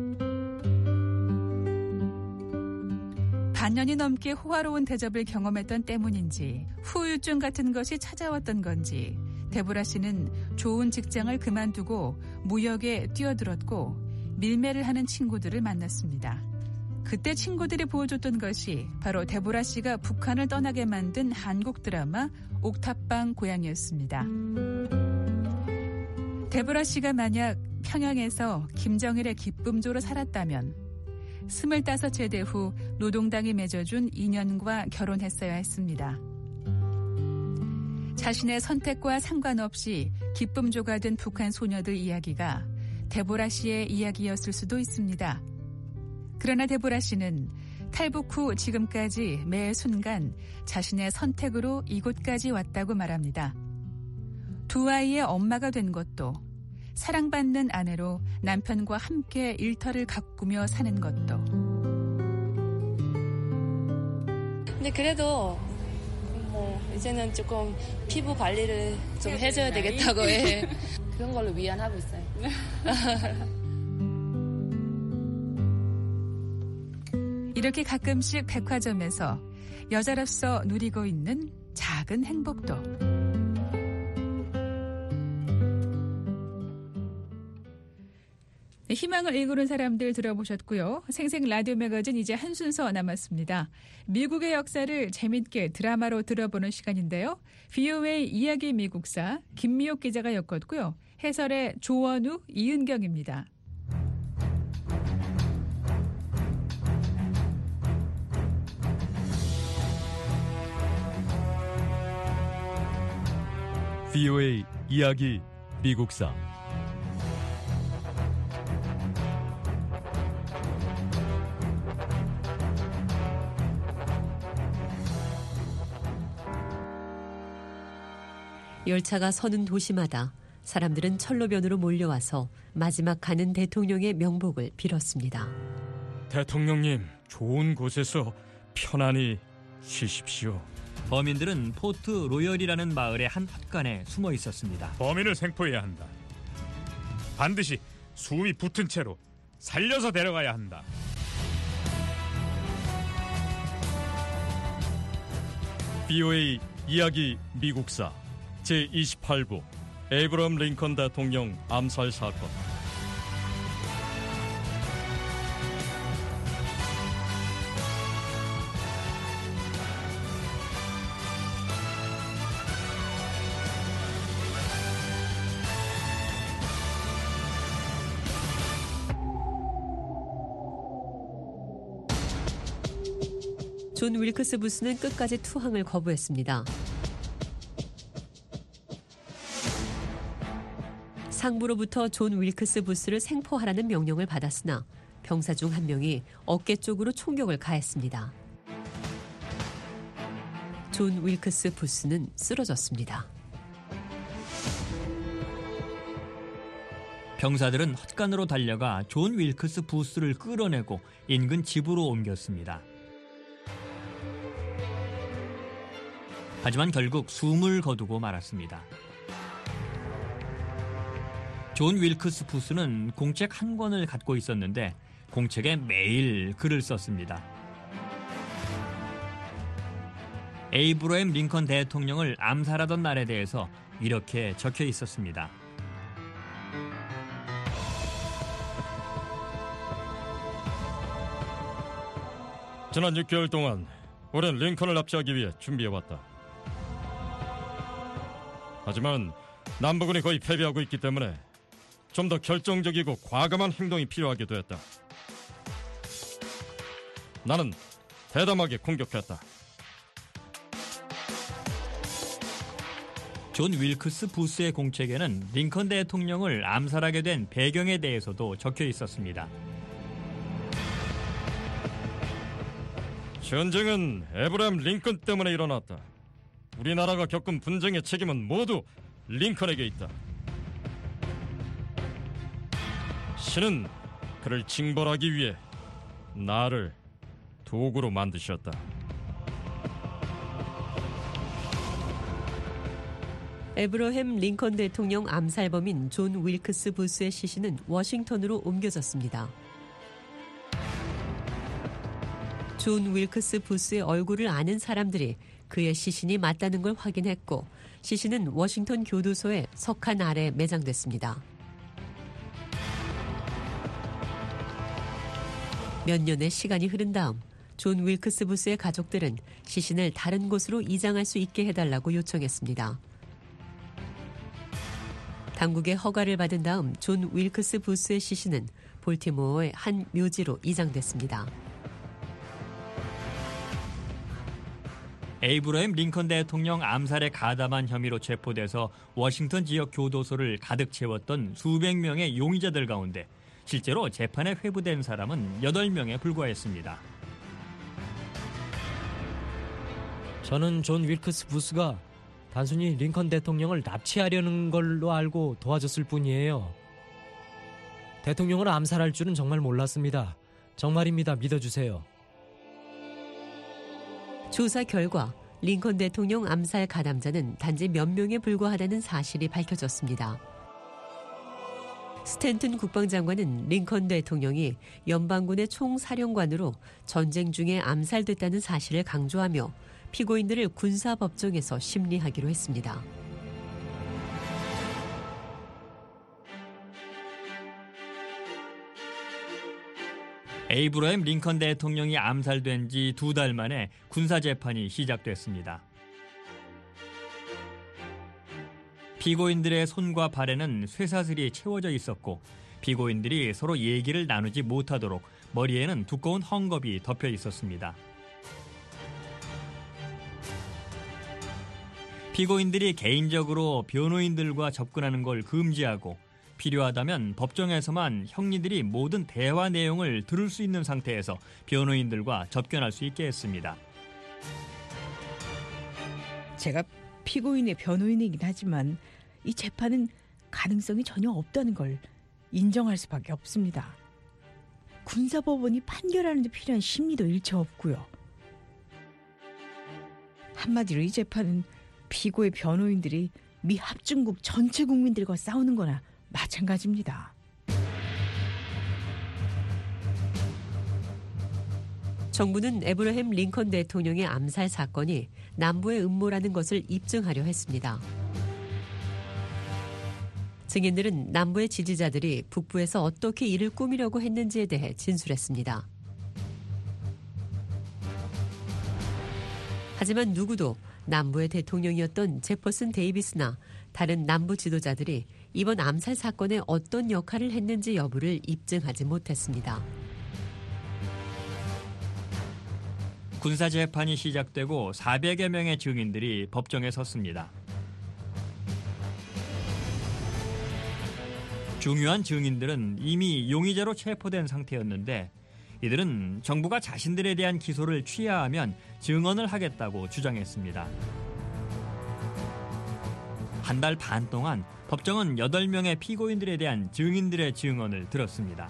반년이 넘게 호화로운 대접을 경험했던 때문인지 후유증 같은 것이 찾아왔던 건지 데보라 씨는 좋은 직장을 그만두고 무역에 뛰어들었고 밀매를 하는 친구들을 만났습니다. 그때 친구들이 보여줬던 것이 바로 데보라 씨가 북한을 떠나게 만든 한국 드라마 옥탑방 고양이였습니다. 데보라 씨가 만약 평양에서 김정일의 기쁨조로 살았다면 25 제대 후 노동당이 맺어준 인연과 결혼했어야 했습니다. 자신의 선택과 상관없이 기쁨조가 된 북한 소녀들 이야기가 데보라 씨의 이야기였을 수도 있습니다. 그러나 데보라 씨는 탈북 후 지금까지 매 순간 자신의 선택으로 이곳까지 왔다고 말합니다. 두 아이의 엄마가 된 것도, 사랑받는 아내로 남편과 함께 일터를 가꾸며 사는 것도. 근데 그래도 이제는 조금 피부 관리를 좀 해줘야 되겠다고 해. 그런 걸로 위안하고 있어요. 이렇게 가끔씩 백화점에서 여자로서 누리고 있는 작은 행복도. 네, 희망을 일구는 사람들 들어보셨고요. 생생 라디오 매거진 이제 한 순서 남았습니다. 미국의 역사를 재밌게 드라마로 들어보는 시간인데요. VOA 이야기 미국사 김미옥 기자가 엮었고요. 해설의 조원우, 이은경입니다. VOA 이야기 미국사 열차가 서는 도시마다 사람들은 철로변으로 몰려와서 마지막 가는 대통령의 명복을 빌었습니다. 대통령님, 좋은 곳에서 편안히 쉬십시오. 범인들은 포트 로열이라는 마을의 한 헛간에 숨어 있었습니다. 범인을 생포해야 한다. 반드시 숨이 붙은 채로 살려서 데려가야 한다. VOA 이야기 미국사 제28부 에이브러함 링컨 대통령 암살 사건. 존 윌크스 부스는 끝까지 투항을 거부했습니다. 상부로부터 존 윌크스 부스를 생포하라는 명령을 받았으나 병사 중 한 명이 어깨 쪽으로 총격을 가했습니다. 존 윌크스 부스는 쓰러졌습니다. 병사들은 헛간으로 달려가 존 윌크스 부스를 끌어내고 인근 집으로 옮겼습니다. 하지만 결국 숨을 거두고 말았습니다. 존 윌크스 부스는 공책 한 권을 갖고 있었는데 공책에 매일 글을 썼습니다. 에이브러햄 링컨 대통령을 암살하던 날에 대해서 이렇게 적혀 있었습니다. 지난 6개월 동안 우리는 링컨을 납치하기 위해 준비해왔다. 하지만 남부군이 거의 패배하고 있기 때문에 좀 더 결정적이고 과감한 행동이 필요하게 되었다. 나는 대담하게 공격했다. 존 윌크스 부스의 공책에는 링컨 대통령을 암살하게 된 배경에 대해서도 적혀 있었습니다. 전쟁은 에브라함 링컨 때문에 일어났다. 우리나라가 겪은 분쟁의 책임은 모두 링컨에게 있다. 신은 그를 징벌하기 위해 나를 도구로 만드셨다. 에브러햄 링컨 대통령 암살범인 존 윌크스 부스의 시신은 워싱턴으로 옮겨졌습니다. 존 윌크스 부스의 얼굴을 아는 사람들이 그의 시신이 맞다는 걸 확인했고 시신은 워싱턴 교도소의 석칸 아래 매장됐습니다. 몇 년의 시간이 흐른 다음 존 윌크스 부스의 가족들은 시신을 다른 곳으로 이장할 수 있게 해달라고 요청했습니다. 당국의 허가를 받은 다음 존 윌크스 부스의 시신은 볼티모어의 한 묘지로 이장됐습니다. 에이브러햄 링컨 대통령 암살에 가담한 혐의로 체포돼서 워싱턴 지역 교도소를 가득 채웠던 수백 명의 용의자들 가운데 실제로 재판에 회부된 사람은 8명에 불과했습니다. 저는 존 윌크스 부스가 단순히 링컨 대통령을 납치하려는 걸로 알고 도와줬을 뿐이에요. 대통령을 암살할 줄은 정말 몰랐습니다. 정말입니다. 믿어주세요. 조사 결과 링컨 대통령 암살 가담자는 단지 몇 명에 불과하다는 사실이 밝혀졌습니다. 스탠튼 국방장관은 링컨 대통령이 연방군의 총사령관으로 전쟁 중에 암살됐다는 사실을 강조하며 피고인들을 군사법정에서 심리하기로 했습니다. 에이브러햄 링컨 대통령이 암살된 지 2달 만에 군사재판이 시작됐습니다. 피고인들의 손과 발에는 쇠사슬이 채워져 있었고 피고인들이 서로 얘기를 나누지 못하도록 머리에는 두꺼운 헝겊이 덮여 있었습니다. 피고인들이 개인적으로 변호인들과 접근하는 걸 금지하고 필요하다면 법정에서만 형리들이 모든 대화 내용을 들을 수 있는 상태에서 변호인들과 접견할 수 있게 했습니다. 제가 피고인의 변호인이긴 하지만 이 재판은 가능성이 전혀 없다는 걸 인정할 수밖에 없습니다. 군사법원이 판결하는 데 필요한 심리도 일체 없고요. 한마디로 이 재판은 피고의 변호인들이 미 합중국 전체 국민들과 싸우는 거나 마찬가지입니다. 정부는 에브러햄 링컨 대통령의 암살 사건이 남부의 음모라는 것을 입증하려 했습니다. 증인들은 남부의 지지자들이 북부에서 어떻게 이를 꾸미려고 했는지에 대해 진술했습니다. 하지만 누구도 남부의 대통령이었던 제퍼슨 데이비스나 다른 남부 지도자들이 이번 암살 사건에 어떤 역할을 했는지 여부를 입증하지 못했습니다. 군사재판이 시작되고 400여 명의 증인들이 법정에 섰습니다. 중요한 증인들은 이미 용의자로 체포된 상태였는데 이들은 정부가 자신들에 대한 기소를 취하하면 증언을 하겠다고 주장했습니다. 한 달 반 동안 법정은 8명의 피고인들에 대한 증인들의 증언을 들었습니다.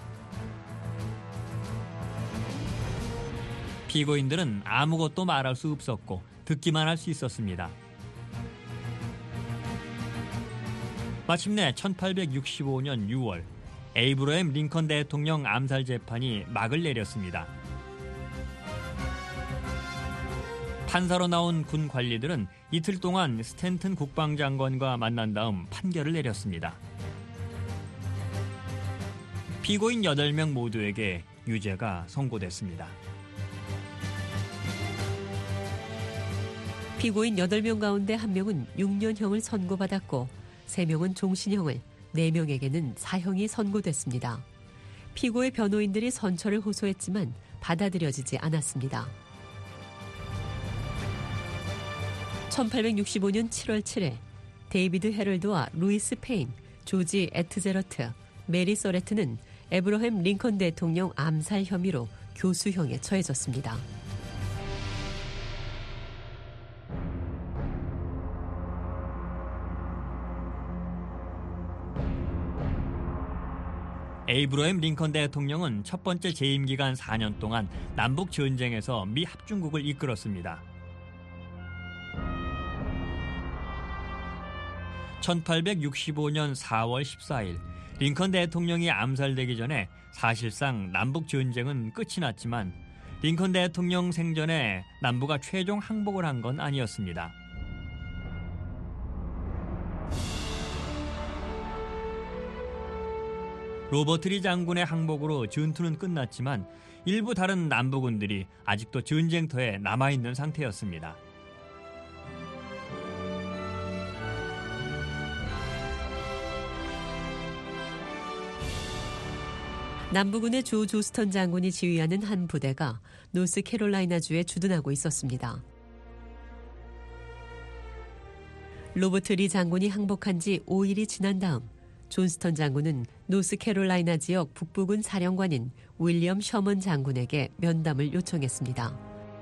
피고인들은 아무것도 말할 수 없었고 듣기만 할 수 있었습니다. 마침내 1865년 6월 에이브러햄 링컨 대통령 암살 재판이 막을 내렸습니다. 판사로 나온 군 관리들은 이틀 동안 스탠튼 국방장관과 만난 다음 판결을 내렸습니다. 피고인 8명 모두에게 유죄가 선고됐습니다. 피고인 8명 가운데 1명은 6년형을 선고받았고 3명은 종신형을, 4명에게는 사형이 선고됐습니다. 피고의 변호인들이 선처를 호소했지만 받아들여지지 않았습니다. 1865년 7월 7일 데이비드 헤럴드와 루이스 페인, 조지 에트제러트, 메리 서레트는 에브러햄 링컨 대통령 암살 혐의로 교수형에 처해졌습니다. 에이브러햄 링컨 대통령은 첫 번째 재임 기간 4년 동안 남북 전쟁에서 미 합중국을 이끌었습니다. 1865년 4월 14일 링컨 대통령이 암살되기 전에 사실상 남북 전쟁은 끝이 났지만 링컨 대통령 생전에 남부가 최종 항복을 한 건 아니었습니다. 로버트 리 장군의 항복으로 전투는 끝났지만 일부 다른 남부군들이 아직도 전쟁터에 남아있는 상태였습니다. 남부군의 조 조스턴 장군이 지휘하는 한 부대가 노스캐롤라이나주에 주둔하고 있었습니다. 로버트 리 장군이 항복한 지 5일이 지난 다음 존스턴 장군은 노스캐롤라이나 지역 북부군 사령관인 윌리엄 셔먼 장군에게 면담을 요청했습니다.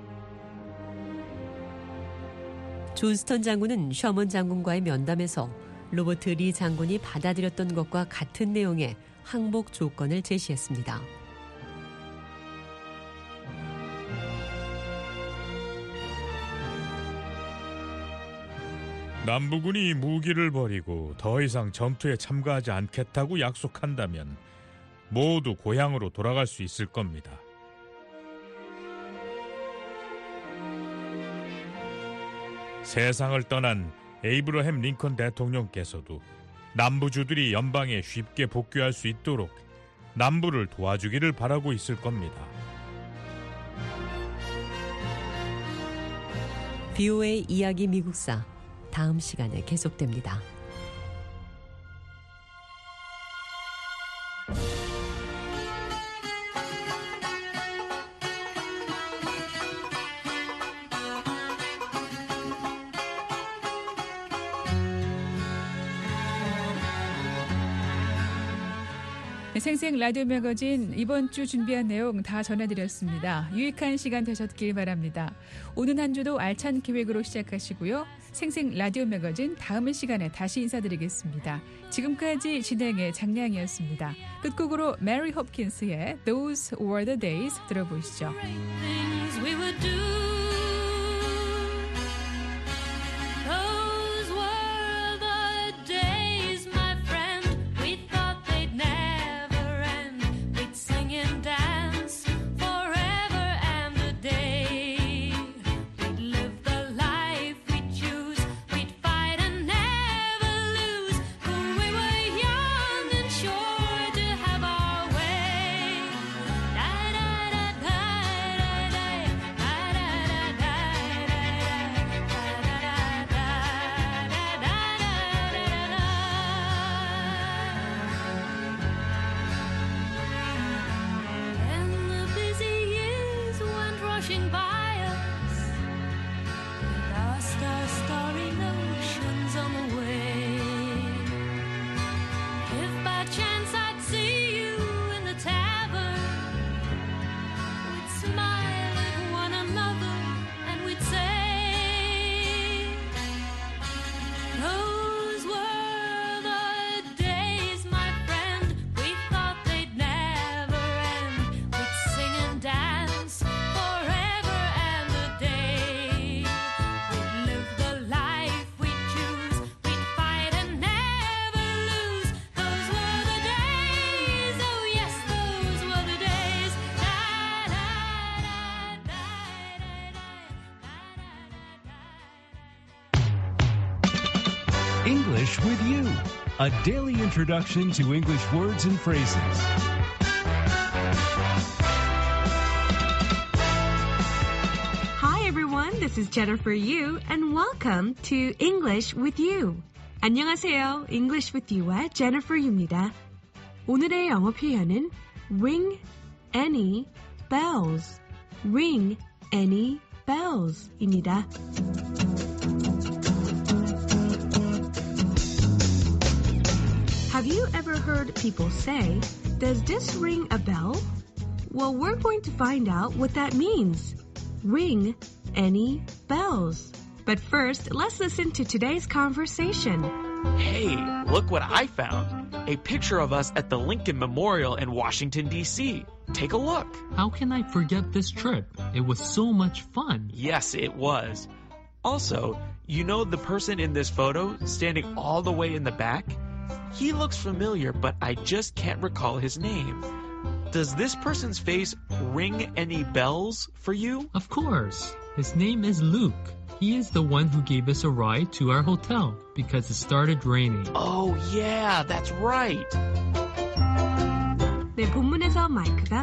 존스턴 장군은 셔먼 장군과의 면담에서 로버트 리 장군이 받아들였던 것과 같은 내용의 항복 조건을 제시했습니다. 남부군이 무기를 버리고 더 이상 전투에 참가하지 않겠다고 약속한다면 모두 고향으로 돌아갈 수 있을 겁니다. 세상을 떠난 에이브러햄 링컨 대통령께서도 남부주들이 연방에 쉽게 복귀할 수 있도록 남부를 도와주기를 바라고 있을 겁니다. BOA 이야기 미국사 다음 시간에 계속됩니다. 생생 라디오 매거진 이번 주 준비한 내용 다 전해드렸습니다. 유익한 시간 되셨길 바랍니다. 오는 한 주도 알찬 계획으로 시작하시고요. 생생 라디오 매거진 다음 시간에 다시 인사드리겠습니다. 지금까지 진행의 장량이었습니다. 끝곡으로 메리 홉킨스의 Those Were the Days 들어보시죠. Things we would do. Those were the days, my friend. We thought they'd never end. We'd sing and dance forever and a day. We'd live the life we'd choose. We'd fight and never lose. When we were young and sure to have our way. Da da da da da da da da And the busy years went rushing by us with our star-starry notions on the way. If by chance I'd see you in the tavern, we'd smile at one another and we'd say, those were the days, my friend. We thought they'd never end. We'd sing and dance forever and a day. We'd live the life we'd choose. We'd fight and never lose. Those were the days. Oh yes, those were the days. Da da da da English with You, a daily introduction to English words and phrases. Hi everyone, this is Jennifer Yu and welcome to English with You. 안녕하세요. English with You와 Jennifer Yu입니다. 오늘의 영어 표현은 ring any bells. ring any bells입니다. Have you ever heard people say, does this ring a bell? Well, we're going to find out what that means. Ring any bells. But first, let's listen to today's conversation. Hey, look what I found. A picture of us at the Lincoln Memorial in Washington, D.C. Take a look. How can I forget this trip? It was so much fun. Yes, it was. Also, you know the person in this photo standing all the way in the back? He looks familiar, but I just can't recall his name. Does this person's face ring any bells for you? Of course. His name is Luke. He is the one who gave us a ride to our hotel because it started raining. Oh, yeah, that's right. 네, 본문에서 마이크가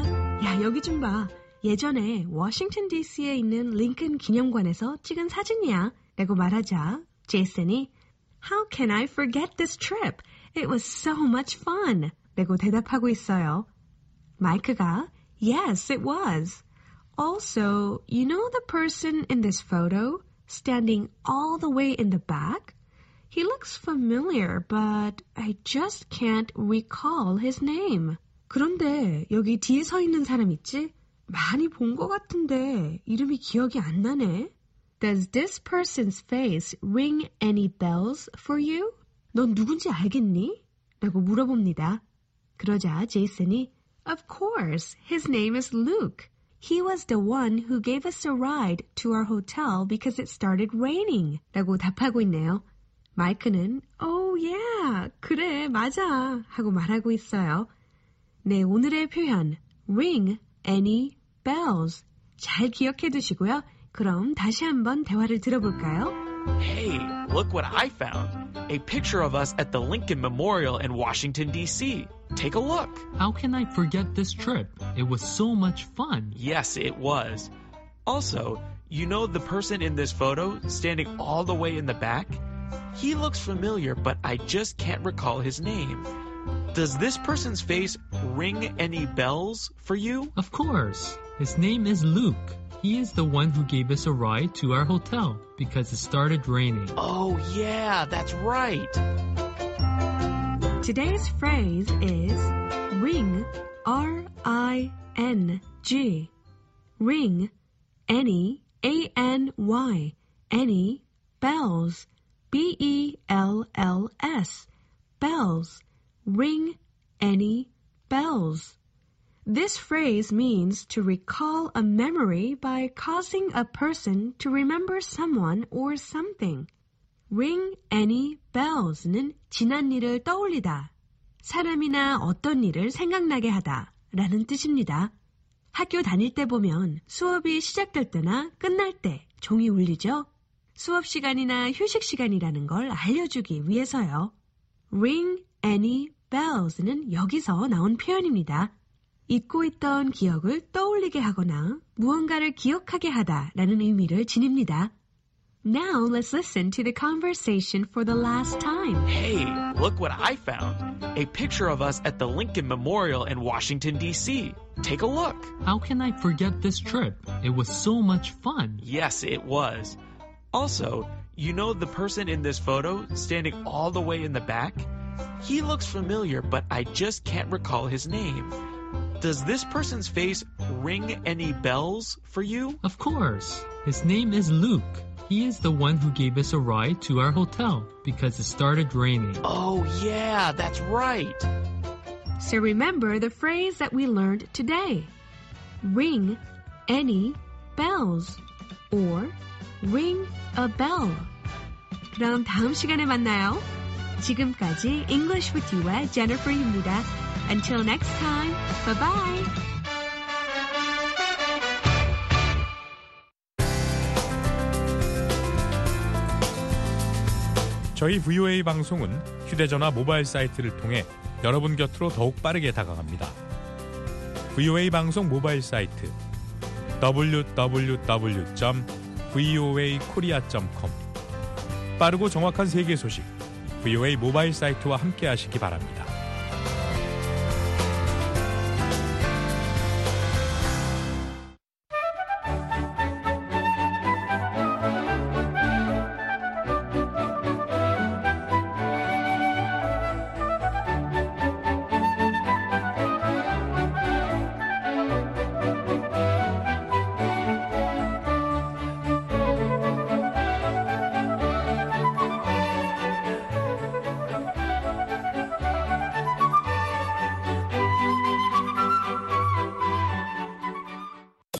야, 여기 좀 봐. 예전에 워싱턴 DC에 있는 링컨 기념관에서 찍은 사진이야. 라고 말하자 제이슨이 How can I forget this trip? It was so much fun. 라고 대답하고 있어요. 마이크가 Yes, it was. Also, you know the person in this photo standing all the way in the back? He looks familiar, but I just can't recall his name. 그런데 여기 뒤에 서 있는 사람 있지? 많이 본 것 같은데 이름이 기억이 안 나네. Does this person's face ring any bells for you? 넌 누군지 알겠니? 라고 물어봅니다. 그러자 제이슨이 Of course, his name is Luke. He was the one who gave us a ride to our hotel because it started raining. 라고 답하고 있네요. 마이크는 Oh yeah, 그래 맞아 하고 말하고 있어요. 네, 오늘의 표현 ring any bells 잘 기억해 두시고요. 그럼 다시 한번 대화를 들어볼까요? Hey, look what I found. A picture of us at the Lincoln Memorial in Washington, D.C. Take a look. How can I forget this trip? It was so much fun. Yes, it was. Also, you know the person in this photo standing all the way in the back? He looks familiar, but I just can't recall his name. Does this person's face ring any bells for you? Of course. His name is Luke. He is the one who gave us a ride to our hotel because it started raining. Oh, yeah, that's right. Today's phrase is ring, R-I-N-G. Ring, any, A-N-Y, any, bells, B-E-L-L-S, bells, ring any bells. This phrase means to recall a memory by causing a person to remember someone or something. Ring any bells는 지난 일을 떠올리다, 사람이나 어떤 일을 생각나게 하다 라는 뜻입니다. 학교 다닐 때 보면 수업이 시작될 때나 끝날 때 종이 울리죠? 수업 시간이나 휴식 시간이라는 걸 알려주기 위해서요. Ring any bells는 여기서 나온 표현입니다. 잊고 있던 기억을 떠올리게 하거나 무언가를 기억하게 하다라는 의미를 지닙니다. Now let's listen to the conversation for the last time. Hey, look what I found. A picture of us at the Lincoln Memorial in Washington, D.C. Take a look. How can I forget this trip? It was so much fun. Yes, it was. Also, you know the person in this photo standing all the way in the back? He looks familiar, but I just can't recall his name. Does this person's face ring any bells for you? Of course. His name is Luke. He is the one who gave us a ride to our hotel because it started raining. Oh, yeah, that's right. So remember the phrase that we learned today. Ring any bells or ring a bell. 그럼 다음 시간에 만나요. 지금까지 English with You의 Jennifer입니다. Until next time, bye-bye. 저희 VOA 방송은 휴대전화 모바일 사이트를 통해 여러분 곁으로 더욱 빠르게 다가갑니다. VOA 방송 모바일 사이트 www.voakorea.com 빠르고 정확한 세계 소식 VOA 모바일 사이트와 함께 하시기 바랍니다.